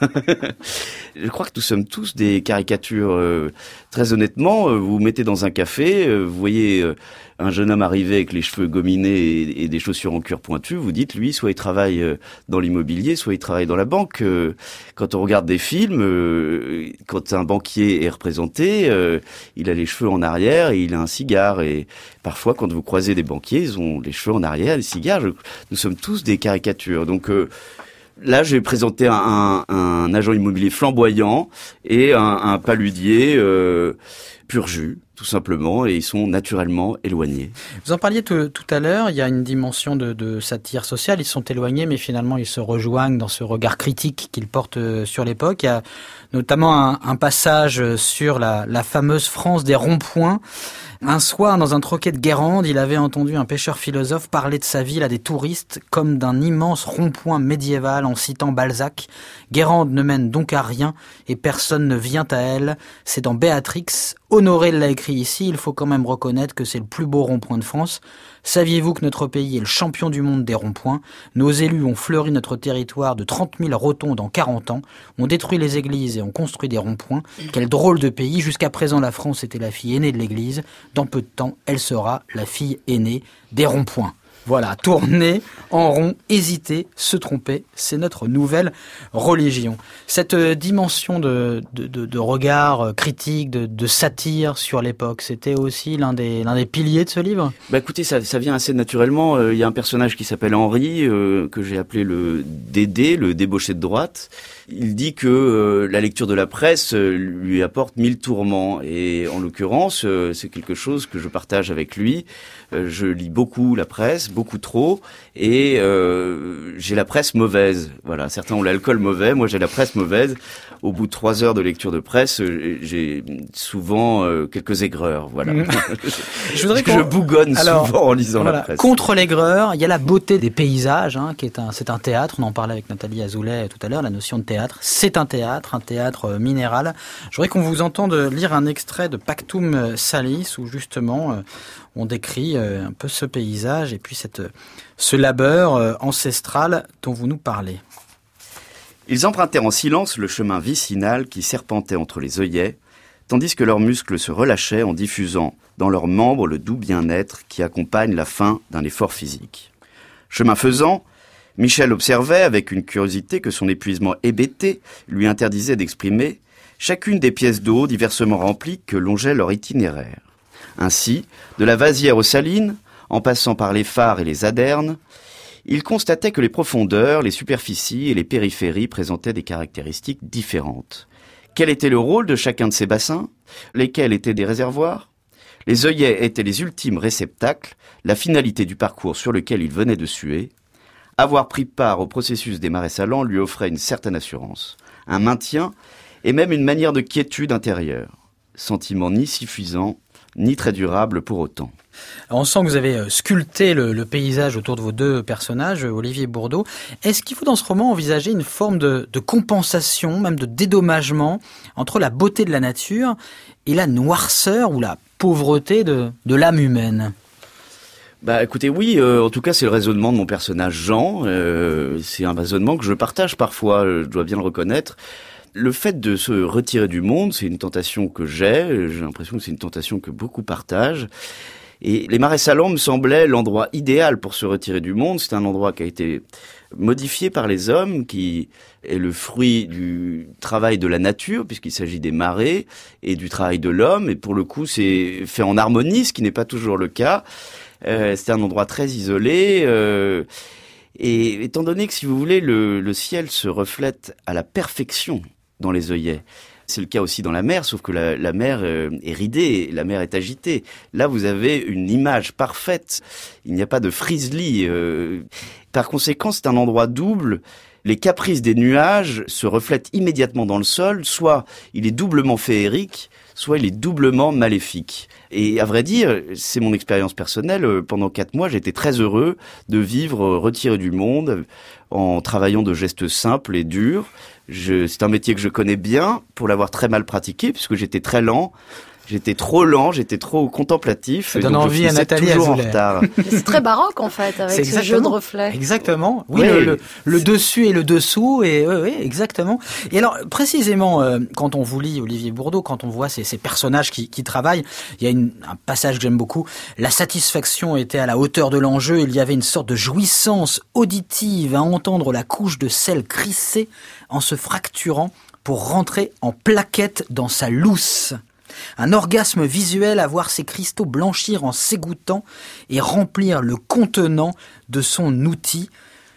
Je crois que nous sommes tous des caricatures. Euh, très honnêtement, euh, vous vous mettez dans un café, euh, vous voyez euh, un jeune homme arriver avec les cheveux gominés et, et des chaussures en cuir pointu, vous dites, lui, soit il travaille euh, dans l'immobilier, soit il travaille dans la banque. Euh, quand on regarde des films, euh, quand un banquier est représenté, euh, il a les cheveux en arrière et il a un cigare. Et parfois, quand vous croisez des banquiers, ils ont les cheveux en arrière, les cigares. Je, nous sommes tous des caricatures. Donc euh, là, j'ai présenté un, un, un agent immobilier flamboyant et un, un paludier euh, pur jus, tout simplement, et ils sont naturellement éloignés. Vous en parliez tout, tout à l'heure, il y a une dimension de, de satire sociale, ils sont éloignés, mais finalement ils se rejoignent dans ce regard critique qu'ils portent sur l'époque. Il y a notamment un, un passage sur la, la fameuse France des ronds-points. Un soir, dans un troquet de Guérande, il avait entendu un pêcheur philosophe parler de sa ville à des touristes comme d'un immense rond-point médiéval en citant Balzac. Guérande ne mène donc à rien et personne ne vient à elle. C'est dans Béatrix. Honoré l'a écrit ici, il faut quand même reconnaître que c'est le plus beau rond-point de France. Saviez-vous que notre pays est le champion du monde des ronds-points ? Nos élus ont fleuri notre territoire de trente mille rotondes en quarante ans, ont détruit les églises et ont construit des ronds-points. Quel drôle de pays. Jusqu'à présent, la France était la fille aînée de l'église. Dans peu de temps, elle sera la fille aînée des ronds-points. Voilà, tourner en rond, hésiter, se tromper, c'est notre nouvelle religion. Cette dimension de, de, de, de regard critique, de, de satire sur l'époque, c'était aussi l'un des, l'un des piliers de ce livre ? Bah écoutez, ça, ça vient assez naturellement. Il euh, y a un personnage qui s'appelle Henri, euh, que j'ai appelé le Dédé, le débauché de droite. Il dit que euh, la lecture de la presse euh, lui apporte mille tourments. Et en l'occurrence, euh, c'est quelque chose que je partage avec lui. Euh, je lis beaucoup la presse, beaucoup trop, et euh, j'ai la presse mauvaise. Voilà, certains ont l'alcool mauvais, moi j'ai la presse mauvaise. Au bout de trois heures de lecture de presse, j'ai souvent euh, quelques aigreurs. Voilà. Mmh. je voudrais que je bougonne Alors, souvent en lisant voilà, la presse. Contre l'aigreur, il y a la beauté des paysages, hein, qui est un, c'est un théâtre. On en parlait avec Nathalie Azoulay tout à l'heure. La notion de théâtre, c'est un théâtre, un théâtre minéral. Je voudrais qu'on vous entende lire un extrait de Pactum Salis, où justement euh, on décrit euh, un peu ce paysage et puis cette, ce labeur euh, ancestral dont vous nous parlez. Ils empruntèrent en silence le chemin vicinal qui serpentait entre les œillets, tandis que leurs muscles se relâchaient en diffusant dans leurs membres le doux bien-être qui accompagne la fin d'un effort physique. Chemin faisant, Michel observait, avec une curiosité que son épuisement hébété lui interdisait d'exprimer, chacune des pièces d'eau diversement remplies que longeait leur itinéraire. Ainsi, de la Vasière aux Salines, en passant par les phares et les adernes, il constatait que les profondeurs, les superficies et les périphéries présentaient des caractéristiques différentes. Quel était le rôle de chacun de ces bassins ? Lesquels étaient des réservoirs ? Les œillets étaient les ultimes réceptacles, la finalité du parcours sur lequel il venait de suer. Avoir pris part au processus des marais salants lui offrait une certaine assurance, un maintien et même une manière de quiétude intérieure. Sentiment ni suffisant, ni très durable pour autant. Alors on sent que vous avez sculpté le, le paysage autour de vos deux personnages, Olivier Bourdeau. Est-ce qu'il faut dans ce roman envisager une forme de, de compensation, même de dédommagement, entre la beauté de la nature et la noirceur ou la pauvreté de, de l'âme humaine ? Bah écoutez, oui, euh, en tout cas c'est le raisonnement de mon personnage Jean. Euh, c'est un raisonnement que je partage parfois, je dois bien le reconnaître. Le fait de se retirer du monde, c'est une tentation que j'ai. J'ai l'impression que c'est une tentation que beaucoup partagent. Et les marais salants me semblaient l'endroit idéal pour se retirer du monde. C'est un endroit qui a été modifié par les hommes, qui est le fruit du travail de la nature, puisqu'il s'agit des marais, et du travail de l'homme. Et pour le coup, c'est fait en harmonie, ce qui n'est pas toujours le cas. Euh, c'est un endroit très isolé. Euh, et étant donné que, si vous voulez, le, le ciel se reflète à la perfection dans les œillets. C'est le cas aussi dans la mer, sauf que la, la mer euh, est ridée, la mer est agitée. Là, vous avez une image parfaite. Il n'y a pas de frisely. Euh. Par conséquent, c'est un endroit double. Les caprices des nuages se reflètent immédiatement dans le sol. Soit il est doublement féerique, soit il est doublement maléfique. Et à vrai dire, c'est mon expérience personnelle. Pendant quatre mois, j'étais très heureux de vivre retiré du monde en travaillant de gestes simples et durs. Je, c'est un métier que je connais bien pour l'avoir très mal pratiqué puisque j'étais très lent. J'étais trop lent, j'étais trop contemplatif. Ça donne envie à Nathalie toujours Azoulay. En retard. C'est très baroque en fait, avec ce jeu de reflets. Exactement. Oui, oui. Le, le, le dessus et le dessous. Et oui, oui, exactement. Et alors, précisément, euh, quand on vous lit Olivier Bourdeau, quand on voit ces, ces personnages qui, qui travaillent, il y a une, un passage que j'aime beaucoup. La satisfaction était à la hauteur de l'enjeu. Il y avait une sorte de jouissance auditive à entendre la couche de sel crisser en se fracturant pour rentrer en plaquette dans sa lousse. Un orgasme visuel à voir ces cristaux blanchir en s'égouttant et remplir le contenant de son outil.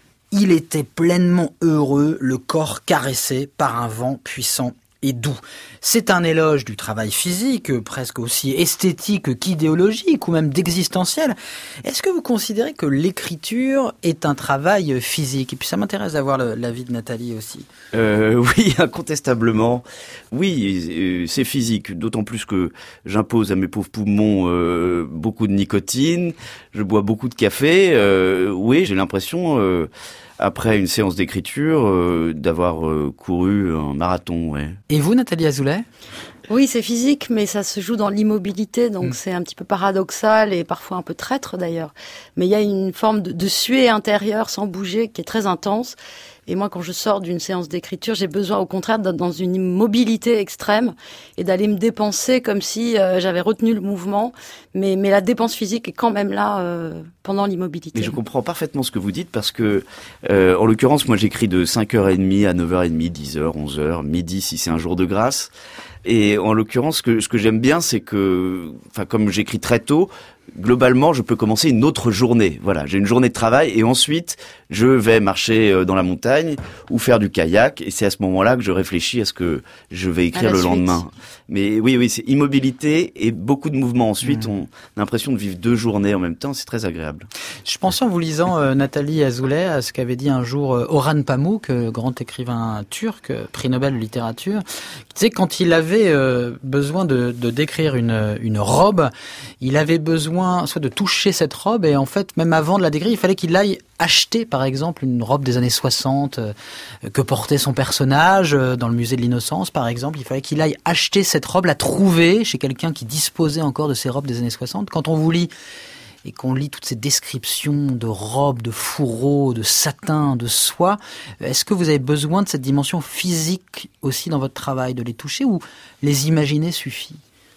Il était pleinement heureux, le corps caressé par un vent puissant et doux. C'est un éloge du travail physique, presque aussi esthétique qu'idéologique ou même d'existentiel. Est-ce que vous considérez que l'écriture est un travail physique ? Et puis ça m'intéresse d'avoir le, l'avis de Nathalie aussi. Euh, oui, incontestablement. Oui, euh, c'est physique, d'autant plus que j'impose à mes pauvres poumons euh, beaucoup de nicotine, je bois beaucoup de café. Euh, oui, j'ai l'impression... Euh, après une séance d'écriture, euh, d'avoir euh, couru un marathon, ouais. Et vous, Nathalie Azoulay ? Oui, c'est physique, mais ça se joue dans l'immobilité, donc mmh. c'est un petit peu paradoxal et parfois un peu traître d'ailleurs. Mais il y a une forme de, de suée intérieure sans bouger qui est très intense. Et moi, quand je sors d'une séance d'écriture, j'ai besoin au contraire d'être dans une immobilité extrême et d'aller me dépenser comme si euh, j'avais retenu le mouvement. Mais, mais la dépense physique est quand même là euh, pendant l'immobilité. Mais je comprends parfaitement ce que vous dites parce que, euh, en l'occurrence, moi j'écris de cinq heures trente à neuf heures trente, dix heures, onze heures, midi si c'est un jour de grâce. Et en l'occurrence, ce que, ce que j'aime bien, c'est que, enfin, comme j'écris très tôt, globalement, je peux commencer une autre journée. Voilà, j'ai une journée de travail et ensuite, je vais marcher dans la montagne ou faire du kayak. Et c'est à ce moment-là que je réfléchis à ce que je vais écrire le suite. lendemain. Mais oui, oui, c'est immobilité et beaucoup de mouvements. Ensuite, mmh. on a l'impression de vivre deux journées en même temps. C'est très agréable. Je pensais en vous lisant euh, Nathalie Azoulay à ce qu'avait dit un jour euh, Orhan Pamuk, euh, grand écrivain turc, euh, prix Nobel de littérature, qui disait que quand il avait euh, besoin de, de décrire une, une robe, il avait besoin soit de toucher cette robe et en fait, même avant de la décrire, il fallait qu'il aille acheter par exemple une robe des années soixante euh, que portait son personnage euh, dans le musée de l'Innocence par exemple. Il fallait qu'il aille acheter cette robe, la trouver chez quelqu'un qui disposait encore de ces robes des années soixante. Quand on vous lit et qu'on lit toutes ces descriptions de robes, de fourreaux, de satin, de soie, est-ce que vous avez besoin de cette dimension physique aussi dans votre travail, de les toucher ou les imaginer suffit ?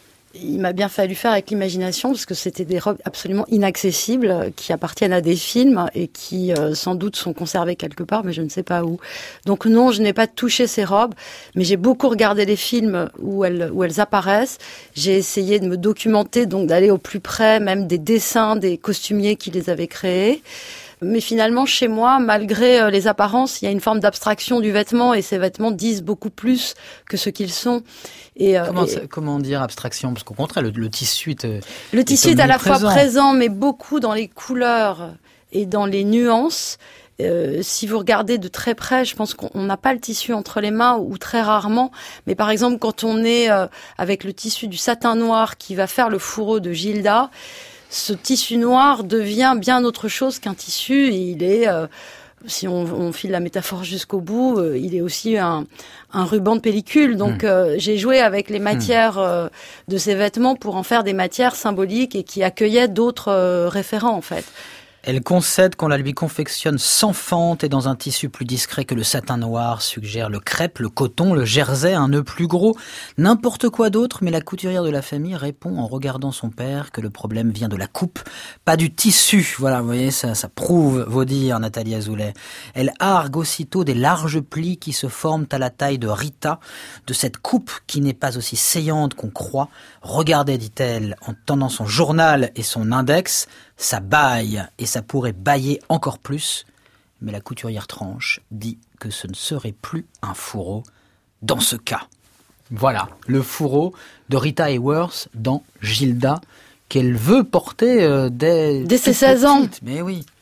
Il m'a bien fallu faire avec l'imagination parce que c'était des robes absolument inaccessibles qui appartiennent à des films et qui euh, sans doute sont conservées quelque part, mais je ne sais pas où. Donc non, je n'ai pas touché ces robes, mais j'ai beaucoup regardé les films où elles, où elles apparaissent. J'ai essayé de me documenter, donc d'aller au plus près, même des dessins des costumiers qui les avaient créés. Mais finalement, chez moi, malgré les apparences, il y a une forme d'abstraction du vêtement et ces vêtements disent beaucoup plus que ce qu'ils sont. Et, comment, et, comment dire abstraction ? Parce qu'au contraire, le, le tissu est Le est tissu est à la fois présent, mais beaucoup dans les couleurs et dans les nuances. Euh, si vous regardez de très près, je pense qu'on n'a pas le tissu entre les mains ou très rarement. Mais par exemple, quand on est euh, avec le tissu du satin noir qui va faire le fourreau de Gilda, ce tissu noir devient bien autre chose qu'un tissu. Et il est, euh, si on, on file la métaphore jusqu'au bout, euh, il est aussi un, un ruban de pellicule. Donc mmh. euh, j'ai joué avec les matières euh, de ces vêtements pour en faire des matières symboliques et qui accueillaient d'autres euh, référents en fait. Elle concède qu'on la lui confectionne sans fente et dans un tissu plus discret que le satin noir, suggère le crêpe, le coton, le jersey, un nœud plus gros, n'importe quoi d'autre, mais la couturière de la famille répond en regardant son père que le problème vient de la coupe, pas du tissu. Voilà, vous voyez, ça, ça prouve vos dires, Nathalie Azoulay. Elle argue aussitôt des larges plis qui se forment à la taille de Rita, de cette coupe qui n'est pas aussi saillante qu'on croit. Regardez, dit-elle, en tendant son journal et son index, ça baille, et ça pourrait bailler encore plus. Mais la couturière tranche, dit que ce ne serait plus un fourreau dans ce cas. Voilà, le fourreau de Rita Hayworth dans Gilda, qu'elle veut porter euh, dès... Dès ses seize ans. Mais oui.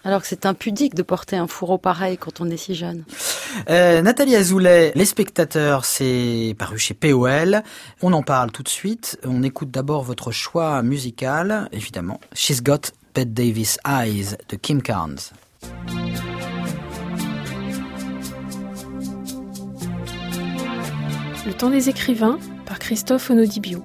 Alors que c'est impudique de porter un fourreau pareil quand on est si jeune. Euh, Nathalie Azoulay, Les Spectateurs, c'est paru chez P O L. On en parle tout de suite. On écoute d'abord votre choix musical, évidemment. She's Got Bette Davis Eyes de Kim Carnes. Le temps des écrivains par Christophe Onodibio.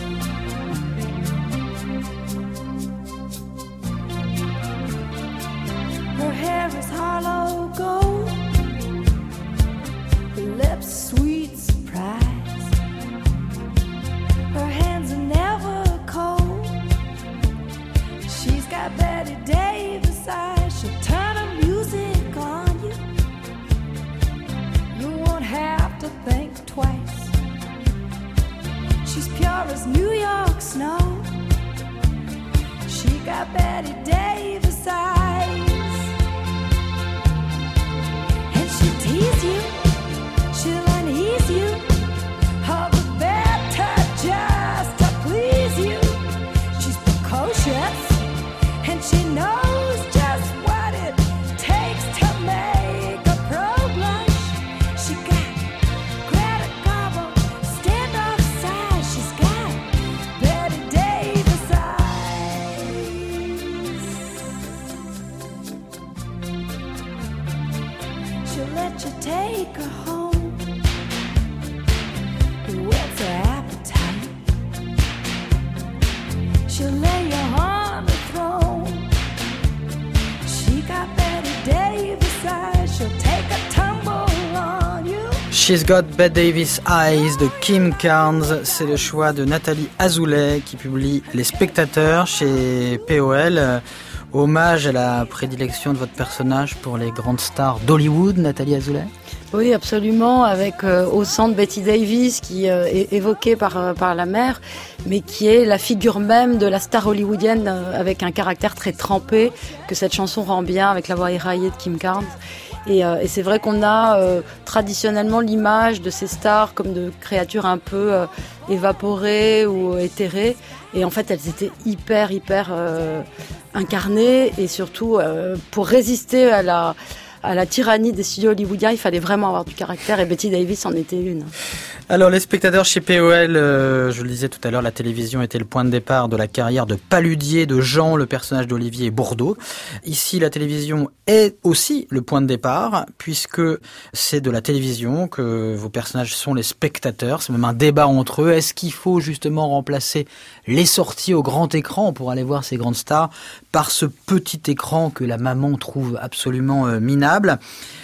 Her hair is hollow gold, her lips sweet surprise. Her hands are never cold. She's got Betty Davis eyes. She'll turn her music on you. You won't have to think twice. She's pure as New York snow. She got Betty Davis eyes. And she'll tease you, she'll unease you, all the better just to please you. She's precocious, and she knows just what it takes to make a pro blush. She got Greta Garbo, standoff size. She's got Betty Davis eyes. She'll let you take her home, whets her appetite. She'll lay you on the throne. She got Betty Davis eyes. She'll take a tumble on you. She's Got Bette Davis Eyes de Kim Carnes, c'est le choix de Nathalie Azoulay qui publie Les Spectateurs chez P O L. Euh, Hommage à la prédilection de votre personnage pour les grandes stars d'Hollywood, Nathalie Azoulay. Oui, absolument, avec euh, au centre Betty Davis qui euh, est évoquée par, euh, par la mère, mais qui est la figure même de la star hollywoodienne euh, avec un caractère très trempé, que cette chanson rend bien avec la voix éraillée de Kim Carnes. Et, euh, et c'est vrai qu'on a euh, traditionnellement l'image de ces stars comme de créatures un peu euh, évaporées ou éthérées. Et en fait, elles étaient hyper, hyper euh, incarnées. Et surtout, euh, pour résister à la, à la tyrannie des studios hollywoodiens, il fallait vraiment avoir du caractère. Et Betty Davis en était une. Alors, Les Spectateurs chez P O L, euh, je le disais tout à l'heure, la télévision était le point de départ de la carrière de paludier de Jean, le personnage d'Olivier Bourdeau. Ici, la télévision est aussi le point de départ, puisque c'est de la télévision que vos personnages sont les spectateurs. C'est même un débat entre eux. Est-ce qu'il faut justement remplacer les sorties au grand écran pour aller voir ces grandes stars par ce petit écran que la maman trouve absolument euh, minable ?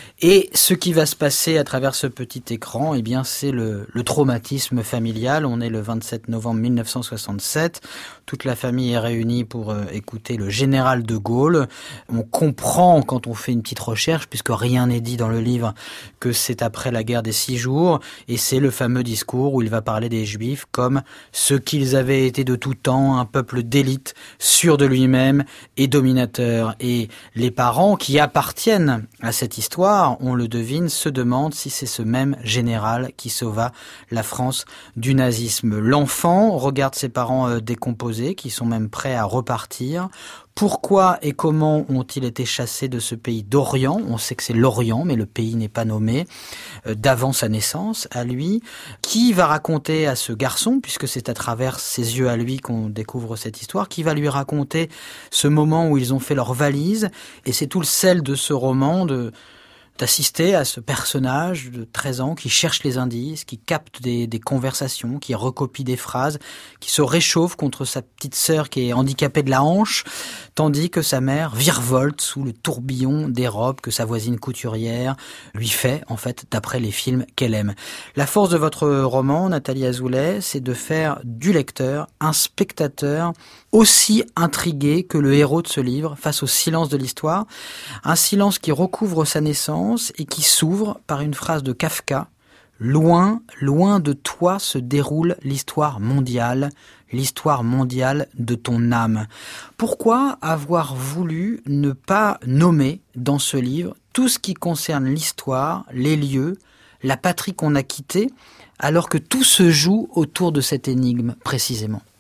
Et ce qui va se passer à travers ce petit écran, eh bien, c'est le, le traumatisme familial. On est le vingt-sept novembre mille neuf cent soixante-sept. Toute la famille est réunie pour euh, écouter le général de Gaulle. On comprend quand on fait une petite recherche, puisque rien n'est dit dans le livre, que c'est après la guerre des six jours. Et c'est le fameux discours où il va parler des Juifs comme ce qu'ils avaient été de tout temps, un peuple d'élite, sûr de lui-même et dominateur. Et les parents qui appartiennent à cette histoire, on le devine, se demande si c'est ce même général qui sauva la France du nazisme. L'enfant regarde ses parents décomposés, qui sont même prêts à repartir. Pourquoi et comment ont-ils été chassés de ce pays d'Orient ? On sait que c'est l'Orient, mais le pays n'est pas nommé, euh, d'avant sa naissance, à lui. Qui va raconter à ce garçon, puisque c'est à travers ses yeux à lui qu'on découvre cette histoire, qui va lui raconter ce moment où ils ont fait leur valise ? Et c'est tout le sel de ce roman, de d'assister à ce personnage de treize ans qui cherche les indices, qui capte des, des conversations, qui recopie des phrases, qui se réchauffe contre sa petite sœur qui est handicapée de la hanche, tandis que sa mère virevolte sous le tourbillon des robes que sa voisine couturière lui fait, en fait, d'après les films qu'elle aime. La force de votre roman, Nathalie Azoulay, c'est de faire du lecteur un spectateur aussi intrigué que le héros de ce livre face au silence de l'histoire, un silence qui recouvre sa naissance et qui s'ouvre par une phrase de Kafka. Loin, loin de toi se déroule l'histoire mondiale, l'histoire mondiale de ton âme. Pourquoi avoir voulu ne pas nommer dans ce livre tout ce qui concerne l'histoire, les lieux, la patrie qu'on a quittée, alors que tout se joue autour de cette énigme précisément ?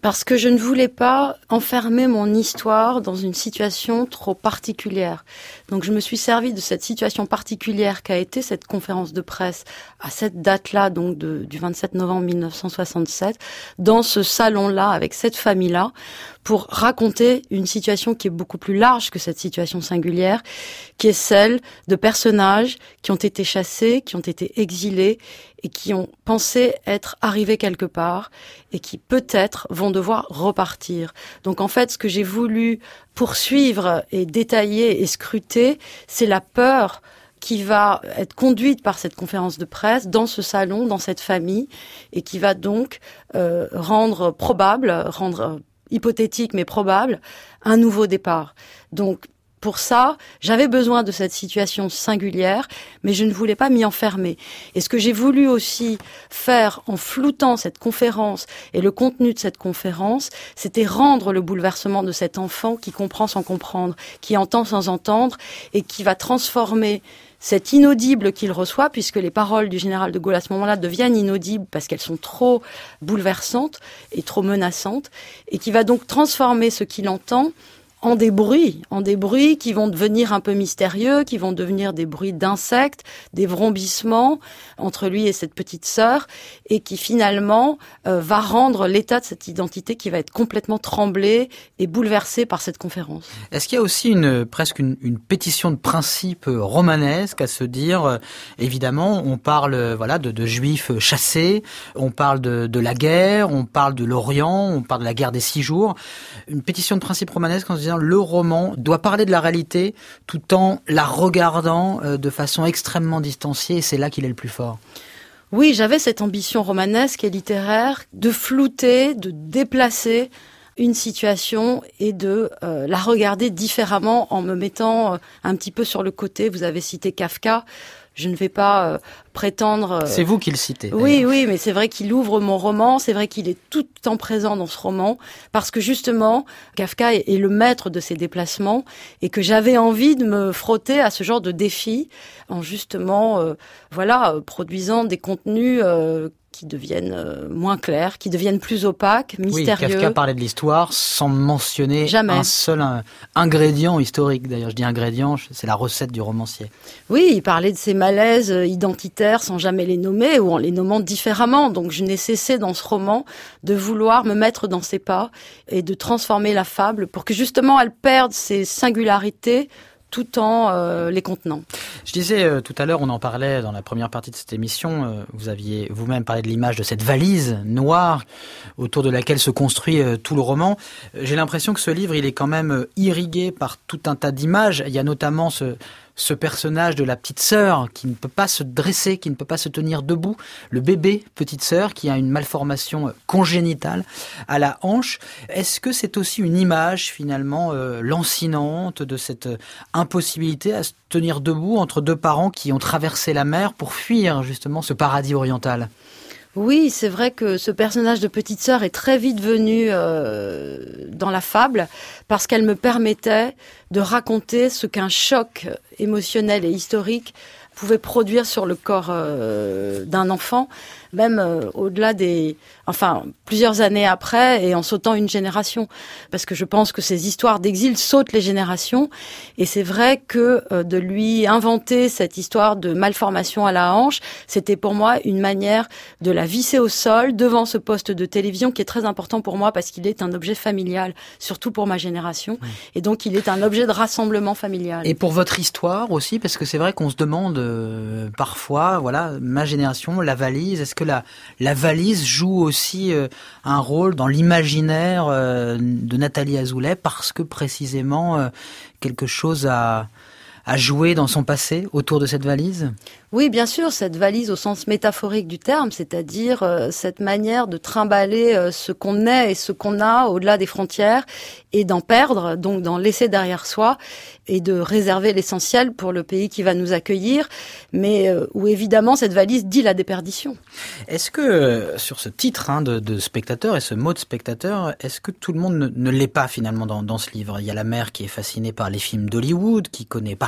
Parce que je ne voulais pas enfermer mon histoire dans une situation trop particulière. Donc je me suis servi de cette situation particulière qu'a été cette conférence de presse à cette date-là, donc de, du vingt-sept novembre mille neuf cent soixante-sept, dans ce salon-là, avec cette famille-là, pour raconter une situation qui est beaucoup plus large que cette situation singulière, qui est celle de personnages qui ont été chassés, qui ont été exilés et qui ont pensé être arrivés quelque part et qui peut-être vont devoir repartir. Donc en fait, ce que j'ai voulu poursuivre et détailler et scruter, c'est la peur qui va être conduite par cette conférence de presse dans ce salon, dans cette famille, et qui va donc euh, rendre probable, rendre hypothétique mais probable, un nouveau départ. Donc pour ça, j'avais besoin de cette situation singulière, mais je ne voulais pas m'y enfermer. Et ce que j'ai voulu aussi faire en floutant cette conférence et le contenu de cette conférence, c'était rendre le bouleversement de cet enfant qui comprend sans comprendre, qui entend sans entendre et qui va transformer cet inaudible qu'il reçoit, puisque les paroles du général de Gaulle à ce moment-là deviennent inaudibles parce qu'elles sont trop bouleversantes et trop menaçantes, et qui va donc transformer ce qu'il entend en des bruits, en des bruits qui vont devenir un peu mystérieux, qui vont devenir des bruits d'insectes, des vrombissements entre lui et cette petite sœur, et qui finalement euh, va rendre l'état de cette identité qui va être complètement tremblée et bouleversée par cette conférence. Est-ce qu'il y a aussi une presque une, une pétition de principe romanesque à se dire, euh, évidemment, on parle euh, voilà de, de juifs chassés, on parle de, de la guerre, on parle de l'Orient, on parle de la guerre des six jours, une pétition de principe romanesque en se disant le roman doit parler de la réalité tout en la regardant euh, de façon extrêmement distanciée, et c'est là qu'il est le plus fort. Oui, j'avais cette ambition romanesque et littéraire de flouter, de déplacer une situation et de euh, la regarder différemment en me mettant euh, un petit peu sur le côté. Vous avez cité Kafka. Je ne vais pas euh, prétendre... Euh... C'est vous qui le citez. Oui, d'ailleurs. Oui, mais c'est vrai qu'il ouvre mon roman, c'est vrai qu'il est tout le temps présent dans ce roman, parce que justement, Kafka est, est le maître de ses déplacements, et que j'avais envie de me frotter à ce genre de défi, en justement, euh, voilà, produisant des contenus... Euh, qui deviennent euh, moins clairs, qui deviennent plus opaques, mystérieux. Oui, Kafka parlait de l'histoire sans mentionner Jamais. un seul un, ingrédient historique. D'ailleurs, je dis ingrédient, c'est la recette du romancier. Oui, il parlait de ces malaises identitaires sans jamais les nommer ou en les nommant différemment. Donc je n'ai cessé dans ce roman de vouloir me mettre dans ses pas et de transformer la fable pour que justement elle perde ses singularités tout en euh, les contenant. Je disais euh, tout à l'heure, on en parlait dans la première partie de cette émission, euh, vous aviez vous-même parlé de l'image de cette valise noire autour de laquelle se construit euh, tout le roman. Euh, j'ai l'impression que ce livre, il est quand même euh, irrigué par tout un tas d'images. Il y a notamment ce... ce personnage de la petite sœur qui ne peut pas se dresser, qui ne peut pas se tenir debout, le bébé petite sœur qui a une malformation congénitale à la hanche. Est-ce que c'est aussi une image finalement euh, lancinante de cette impossibilité à se tenir debout entre deux parents qui ont traversé la mer pour fuir justement ce paradis oriental ? Oui, c'est vrai que ce personnage de petite sœur est très vite venu euh, dans la fable parce qu'elle me permettait de raconter ce qu'un choc émotionnel et historique pouvait produire sur le corps euh, d'un enfant, même euh, au-delà des... Enfin, plusieurs années après et en sautant une génération. Parce que je pense que ces histoires d'exil sautent les générations. Et c'est vrai que euh, de lui inventer cette histoire de malformation à la hanche, c'était pour moi une manière de la visser au sol devant ce poste de télévision qui est très important pour moi parce qu'il est un objet familial, surtout pour ma génération. Oui. Et donc, il est un objet de rassemblement familial. Et pour votre histoire aussi, parce que c'est vrai qu'on se demande euh, parfois, voilà, ma génération, la valise, est-ce que la, la valise joue aussi euh, un rôle dans l'imaginaire euh, de Nathalie Azoulay parce que précisément euh, quelque chose a, a joué dans son passé autour de cette valise ? Oui, bien sûr, cette valise au sens métaphorique du terme, c'est-à-dire euh, cette manière de trimballer euh, ce qu'on est et ce qu'on a au-delà des frontières et d'en perdre, donc d'en laisser derrière soi et de réserver l'essentiel pour le pays qui va nous accueillir, mais euh, où évidemment cette valise dit la déperdition. Est-ce que euh, sur ce titre hein, de, de spectateur et ce mot de spectateur, est-ce que tout le monde ne, ne l'est pas finalement dans, dans ce livre ? Il y a la mère qui est fascinée par les films d'Hollywood, qui connaît par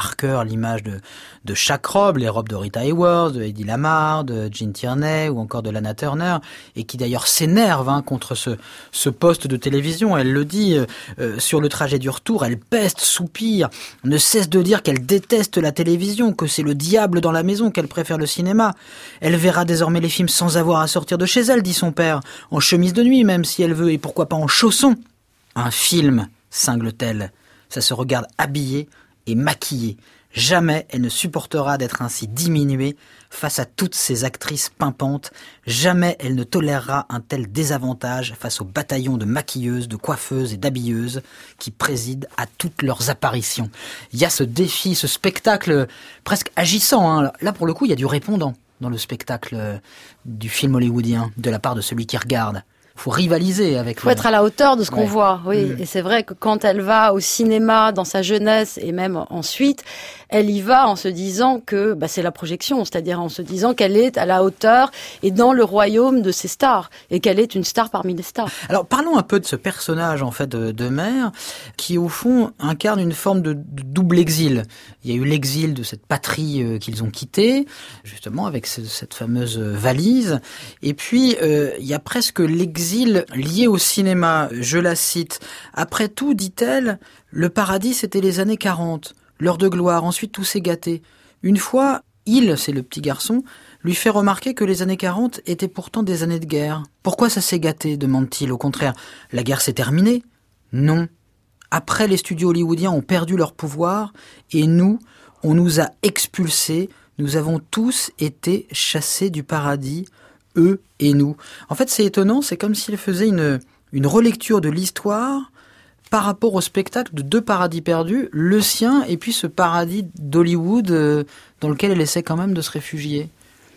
par cœur l'image de, de chaque robe, les robes de Rita Hayworth, de Hedy Lamarr, de Gene Tierney ou encore de Lana Turner, et qui d'ailleurs s'énerve hein, contre ce, ce poste de télévision. Elle le dit, euh, sur le trajet du retour, elle peste, soupire, ne cesse de dire qu'elle déteste la télévision, que c'est le diable dans la maison, qu'elle préfère le cinéma. Elle verra désormais les films sans avoir à sortir de chez elle, dit son père, en chemise de nuit même si elle veut, et pourquoi pas en chaussons. Un film, cingle-t-elle, ça se regarde habillé et maquillé. Jamais elle ne supportera d'être ainsi diminuée face à toutes ces actrices pimpantes. Jamais elle ne tolérera un tel désavantage face au bataillon de maquilleuses, de coiffeuses et d'habilleuses qui président à toutes leurs apparitions. Il y a ce défi, ce spectacle presque agissant. Hein. Là, pour le coup, il y a du répondant dans le spectacle du film hollywoodien de la part de celui qui regarde. Il faut rivaliser avec... Il faut le... être à la hauteur de ce qu'on ouais. voit, oui. Mmh. Et c'est vrai que quand elle va au cinéma dans sa jeunesse et même ensuite, elle y va en se disant que bah, c'est la projection, c'est-à-dire en se disant qu'elle est à la hauteur et dans le royaume de ses stars et qu'elle est une star parmi les stars. Alors parlons un peu de ce personnage en fait de, de mère qui au fond incarne une forme de, de double exil. Il y a eu l'exil de cette patrie euh, qu'ils ont quittée, justement avec ce, cette fameuse valise, et puis euh, il y a presque l'exil lié au cinéma. Je la cite. Après tout, dit-elle, le paradis c'était les années quarante. L'heure de gloire, ensuite tout s'est gâté. Une fois, il, c'est le petit garçon, lui fait remarquer que les années quarante étaient pourtant des années de guerre. Pourquoi ça s'est gâté, demande-t-il. Au contraire, la guerre s'est terminée? Non. Après, les studios hollywoodiens ont perdu leur pouvoir et nous, on nous a expulsés. Nous avons tous été chassés du paradis, eux et nous. En fait, c'est étonnant, c'est comme s'il faisait une, une relecture de l'histoire par rapport au spectacle de deux paradis perdus, le sien et puis ce paradis d'Hollywood euh, dans lequel elle essaie quand même de se réfugier.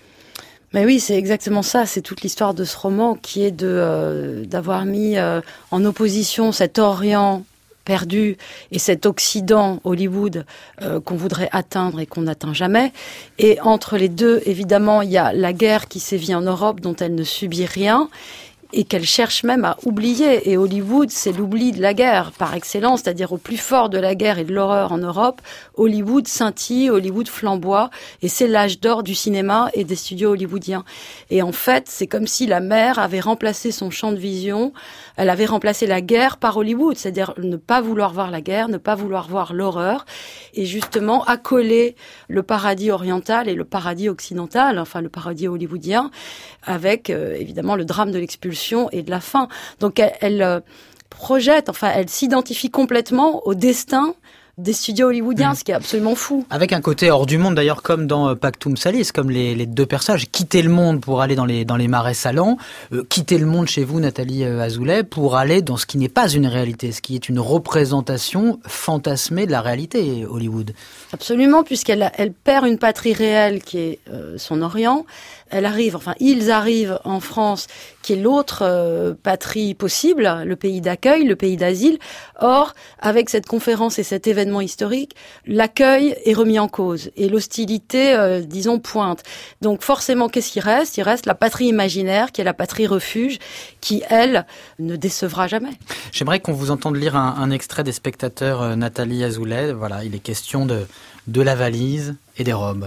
Mais oui, c'est exactement ça. C'est toute l'histoire de ce roman qui est de euh, d'avoir mis euh, en opposition cet Orient perdu et cet Occident, Hollywood, euh, qu'on voudrait atteindre et qu'on n'atteint jamais. Et entre les deux, évidemment, il y a la guerre qui sévit en Europe dont elle ne subit rien et qu'elle cherche même à oublier. Et Hollywood, c'est l'oubli de la guerre par excellence, c'est-à-dire au plus fort de la guerre et de l'horreur en Europe, Hollywood scintille, Hollywood flamboie, et c'est l'âge d'or du cinéma et des studios hollywoodiens. Et en fait, c'est comme si la mère avait remplacé son champ de vision, elle avait remplacé la guerre par Hollywood, c'est-à-dire ne pas vouloir voir la guerre, ne pas vouloir voir l'horreur, et justement accoler le paradis oriental et le paradis occidental, enfin le paradis hollywoodien, avec euh, évidemment le drame de l'expulsion et de la faim. Donc elle, elle euh, projette, enfin elle s'identifie complètement au destin des studios hollywoodiens, mmh. ce qui est absolument fou. Avec un côté hors du monde d'ailleurs, comme dans euh, Pactum Salis, comme les, les deux personnages, quitter le monde pour aller dans les, dans les marais salants, euh, quitter le monde chez vous, Nathalie euh, Azoulay, pour aller dans ce qui n'est pas une réalité, ce qui est une représentation fantasmée de la réalité, Hollywood. Absolument, puisqu'elle elle perd une patrie réelle qui est euh, son Orient. Elle arrive, enfin, ils arrivent en France, qui est l'autre euh, patrie possible, le pays d'accueil, le pays d'asile. Or, avec cette conférence et cet événement historique, l'accueil est remis en cause et l'hostilité, euh, disons, pointe. Donc, forcément, qu'est-ce qui reste? Il reste la patrie imaginaire, qui est la patrie refuge, qui, elle, ne décevra jamais. J'aimerais qu'on vous entende lire un, un extrait des Spectateurs, euh, Nathalie Azoulay. Voilà, il est question de, de la valise et des robes.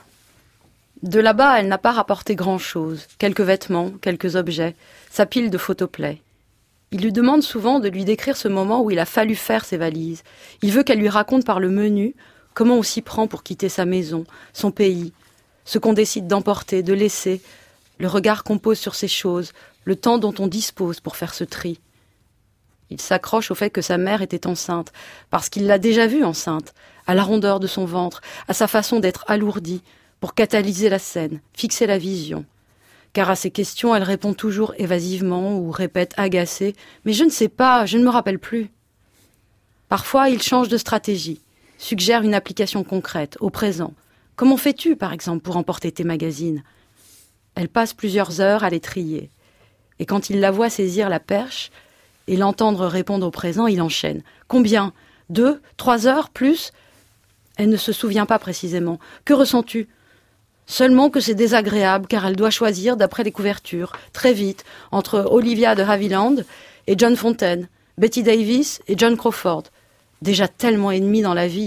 De là-bas, elle n'a pas rapporté grand-chose. Quelques vêtements, quelques objets, sa pile de photoplays. Il lui demande souvent de lui décrire ce moment où il a fallu faire ses valises. Il veut qu'elle lui raconte par le menu comment on s'y prend pour quitter sa maison, son pays, ce qu'on décide d'emporter, de laisser, le regard qu'on pose sur ces choses, le temps dont on dispose pour faire ce tri. Il s'accroche au fait que sa mère était enceinte, parce qu'il l'a déjà vue enceinte, à la rondeur de son ventre, à sa façon d'être alourdie, pour catalyser la scène, fixer la vision. Car à ces questions, elle répond toujours évasivement ou répète agacée « Mais je ne sais pas, je ne me rappelle plus ». Parfois, il change de stratégie, suggère une application concrète, au présent. « Comment fais-tu, par exemple, pour emporter tes magazines ?» Elle passe plusieurs heures à les trier. Et quand il la voit saisir la perche et l'entendre répondre au présent, il enchaîne. « Combien ? Deux ? Trois heures ? Plus ?» Elle ne se souvient pas précisément. « Que ressens-tu ? » Seulement que c'est désagréable, car elle doit choisir d'après les couvertures, très vite, entre Olivia de Havilland et John Fontaine, Betty Davis et John Crawford. Déjà tellement ennemis dans la vie,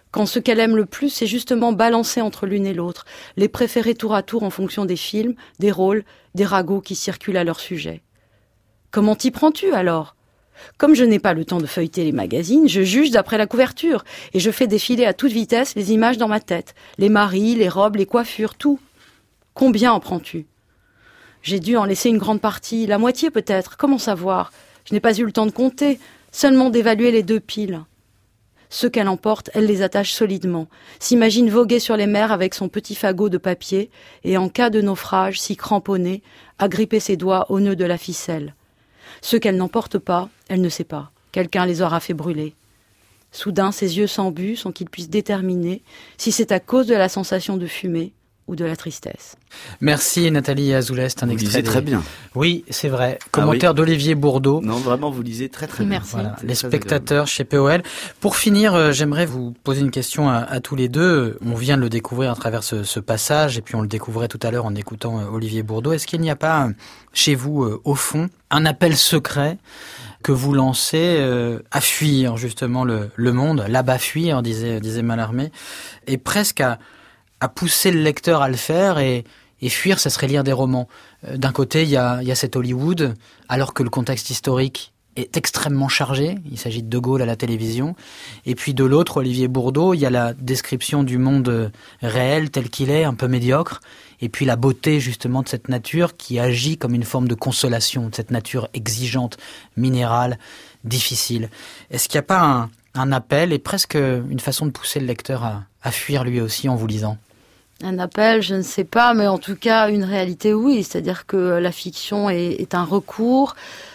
quand ce qu'elle aime le plus, c'est justement balancer entre l'une et l'autre, les préférer tour à tour en fonction des films, des rôles, des ragots qui circulent à leur sujet. Comment t'y prends-tu alors ? Comme je n'ai pas le temps de feuilleter les magazines, je juge d'après la couverture et je fais défiler à toute vitesse les images dans ma tête, les maris, les robes, les coiffures, tout. Combien en prends-tu ? J'ai dû en laisser une grande partie, la moitié peut-être, comment savoir ? Je n'ai pas eu le temps de compter, seulement d'évaluer les deux piles. Ceux qu'elle emporte, elle les attache solidement, s'imagine voguer sur les mers avec son petit fagot de papier et en cas de naufrage, s'y cramponner, agripper ses doigts au nœud de la ficelle. Ceux qu'elle n'emporte pas, elle ne sait pas. Quelqu'un les aura fait brûler. Soudain, ses yeux s'embuent sans qu'il puisse déterminer si c'est à cause de la sensation de fumée ou de la tristesse. Merci Nathalie Azoulay, c'est un Vous extrait. lisez des- très bien. Oui, c'est vrai. Commentaire Ah oui. d'Olivier Bourdeau. Non, vraiment, vous lisez très très bien. Merci. Voilà, C'est les très spectateurs chez P O L. Pour finir, euh, j'aimerais vous poser une question à, à tous les deux. On vient de le découvrir à travers ce, ce passage, et puis on le découvrait tout à l'heure en écoutant euh, Olivier Bourdeau. Est-ce qu'il n'y a pas, euh, chez vous, euh, au fond, un appel secret que vous lancez euh, à fuir justement le, le monde, là-bas fuir, disait, disait Mallarmé, et presque à, à pousser le lecteur à le faire, et, et fuir, ça serait lire des romans. Euh, D'un côté, il y a, il y a cet Hollywood, alors que le contexte historique est extrêmement chargé. Il s'agit de De Gaulle à la télévision. Et puis de l'autre, Olivier Bourdeau, il y a la description du monde réel tel qu'il est, un peu médiocre. Et puis la beauté justement de cette nature qui agit comme une forme de consolation, de cette nature exigeante, minérale, difficile. Est-ce qu'il n'y a pas un, un appel et presque une façon de pousser le lecteur à, à fuir lui aussi en vous lisant ? Un appel, je ne sais pas, mais en tout cas, une réalité, oui. C'est-à-dire que la fiction est, est un recours,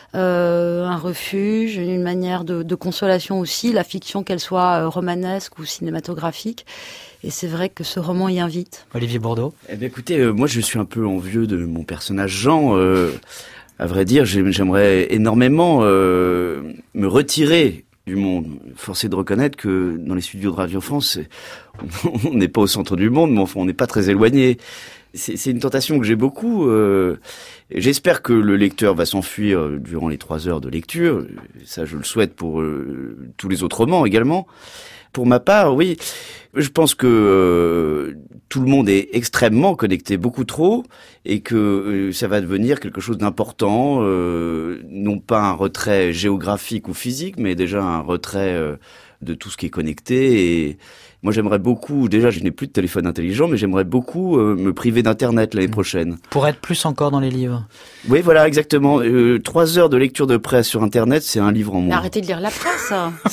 euh, un refuge, une manière de, de consolation aussi, la fiction, qu'elle soit euh, romanesque ou cinématographique. Et c'est vrai que ce roman y invite. Olivier Bourdeau ? Eh bien, écoutez, euh, moi je suis un peu envieux de mon personnage Jean. Euh, à vrai dire, j'ai- j'aimerais énormément euh, me retirer du monde. Force est de reconnaître que dans les studios de Radio France, c'est- on n'est pas au centre du monde, mais enfin on n'est pas très éloigné. C'est c'est une tentation que j'ai beaucoup. Euh, et j'espère que le lecteur va s'enfuir durant les trois heures de lecture. Ça, je le souhaite pour euh, tous les autres romans également. Pour ma part, oui, je pense que euh, tout le monde est extrêmement connecté, beaucoup trop, et que euh, ça va devenir quelque chose d'important, euh, non pas un retrait géographique ou physique, mais déjà un retrait euh, de tout ce qui est connecté. Et moi, j'aimerais beaucoup, déjà, je n'ai plus de téléphone intelligent, mais j'aimerais beaucoup euh, me priver d'Internet l'année prochaine. Pour être plus encore dans les livres. Oui, voilà, exactement. Euh, trois heures de lecture de presse sur Internet, c'est un livre en Mais moins. arrêtez de lire la presse.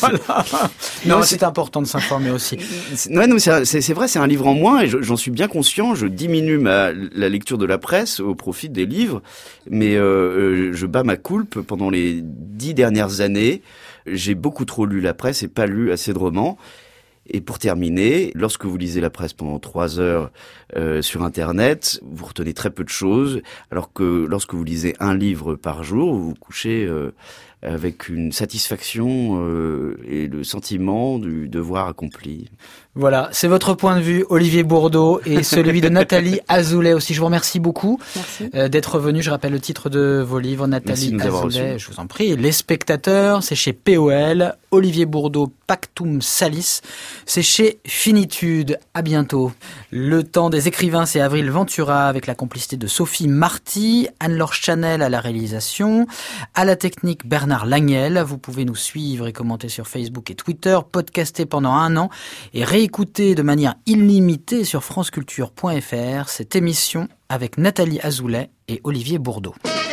Non, Non, c'est important de s'informer aussi. C'est- Ouais, non, c'est un- c'est c'est vrai, c'est un livre en moins et je- j'en suis bien conscient. Je diminue ma, la lecture de la presse au profit des livres, mais euh, euh, je bats ma coulpe. Pendant les dix dernières années, j'ai beaucoup trop lu la presse et pas lu assez de romans. Et pour terminer, lorsque vous lisez la presse pendant trois heures euh, sur Internet, vous retenez très peu de choses, alors que lorsque vous lisez un livre par jour, vous vous couchez euh, avec une satisfaction euh, et le sentiment du devoir accompli. Voilà, c'est votre point de vue, Olivier Bourdeau, et celui de Nathalie Azoulay aussi. Je vous remercie beaucoup Merci. euh, d'être venu. Je rappelle le titre de vos livres, Merci Nathalie de nous avoir Azoulay, reçus. je vous en prie. Les Spectateurs, c'est chez P O L. Olivier Bourdeau, Pactum Salis, c'est chez Finitude. À bientôt. Le temps des écrivains, c'est Avril Ventura avec la complicité de Sophie Marty, Anne-Laure Chanel à la réalisation, à la technique Bernard Lagnel. Vous pouvez nous suivre et commenter sur Facebook et Twitter, podcaster pendant un an et réécouter de manière illimitée sur franceculture point f r cette émission avec Nathalie Azoulay et Olivier Bourdeau.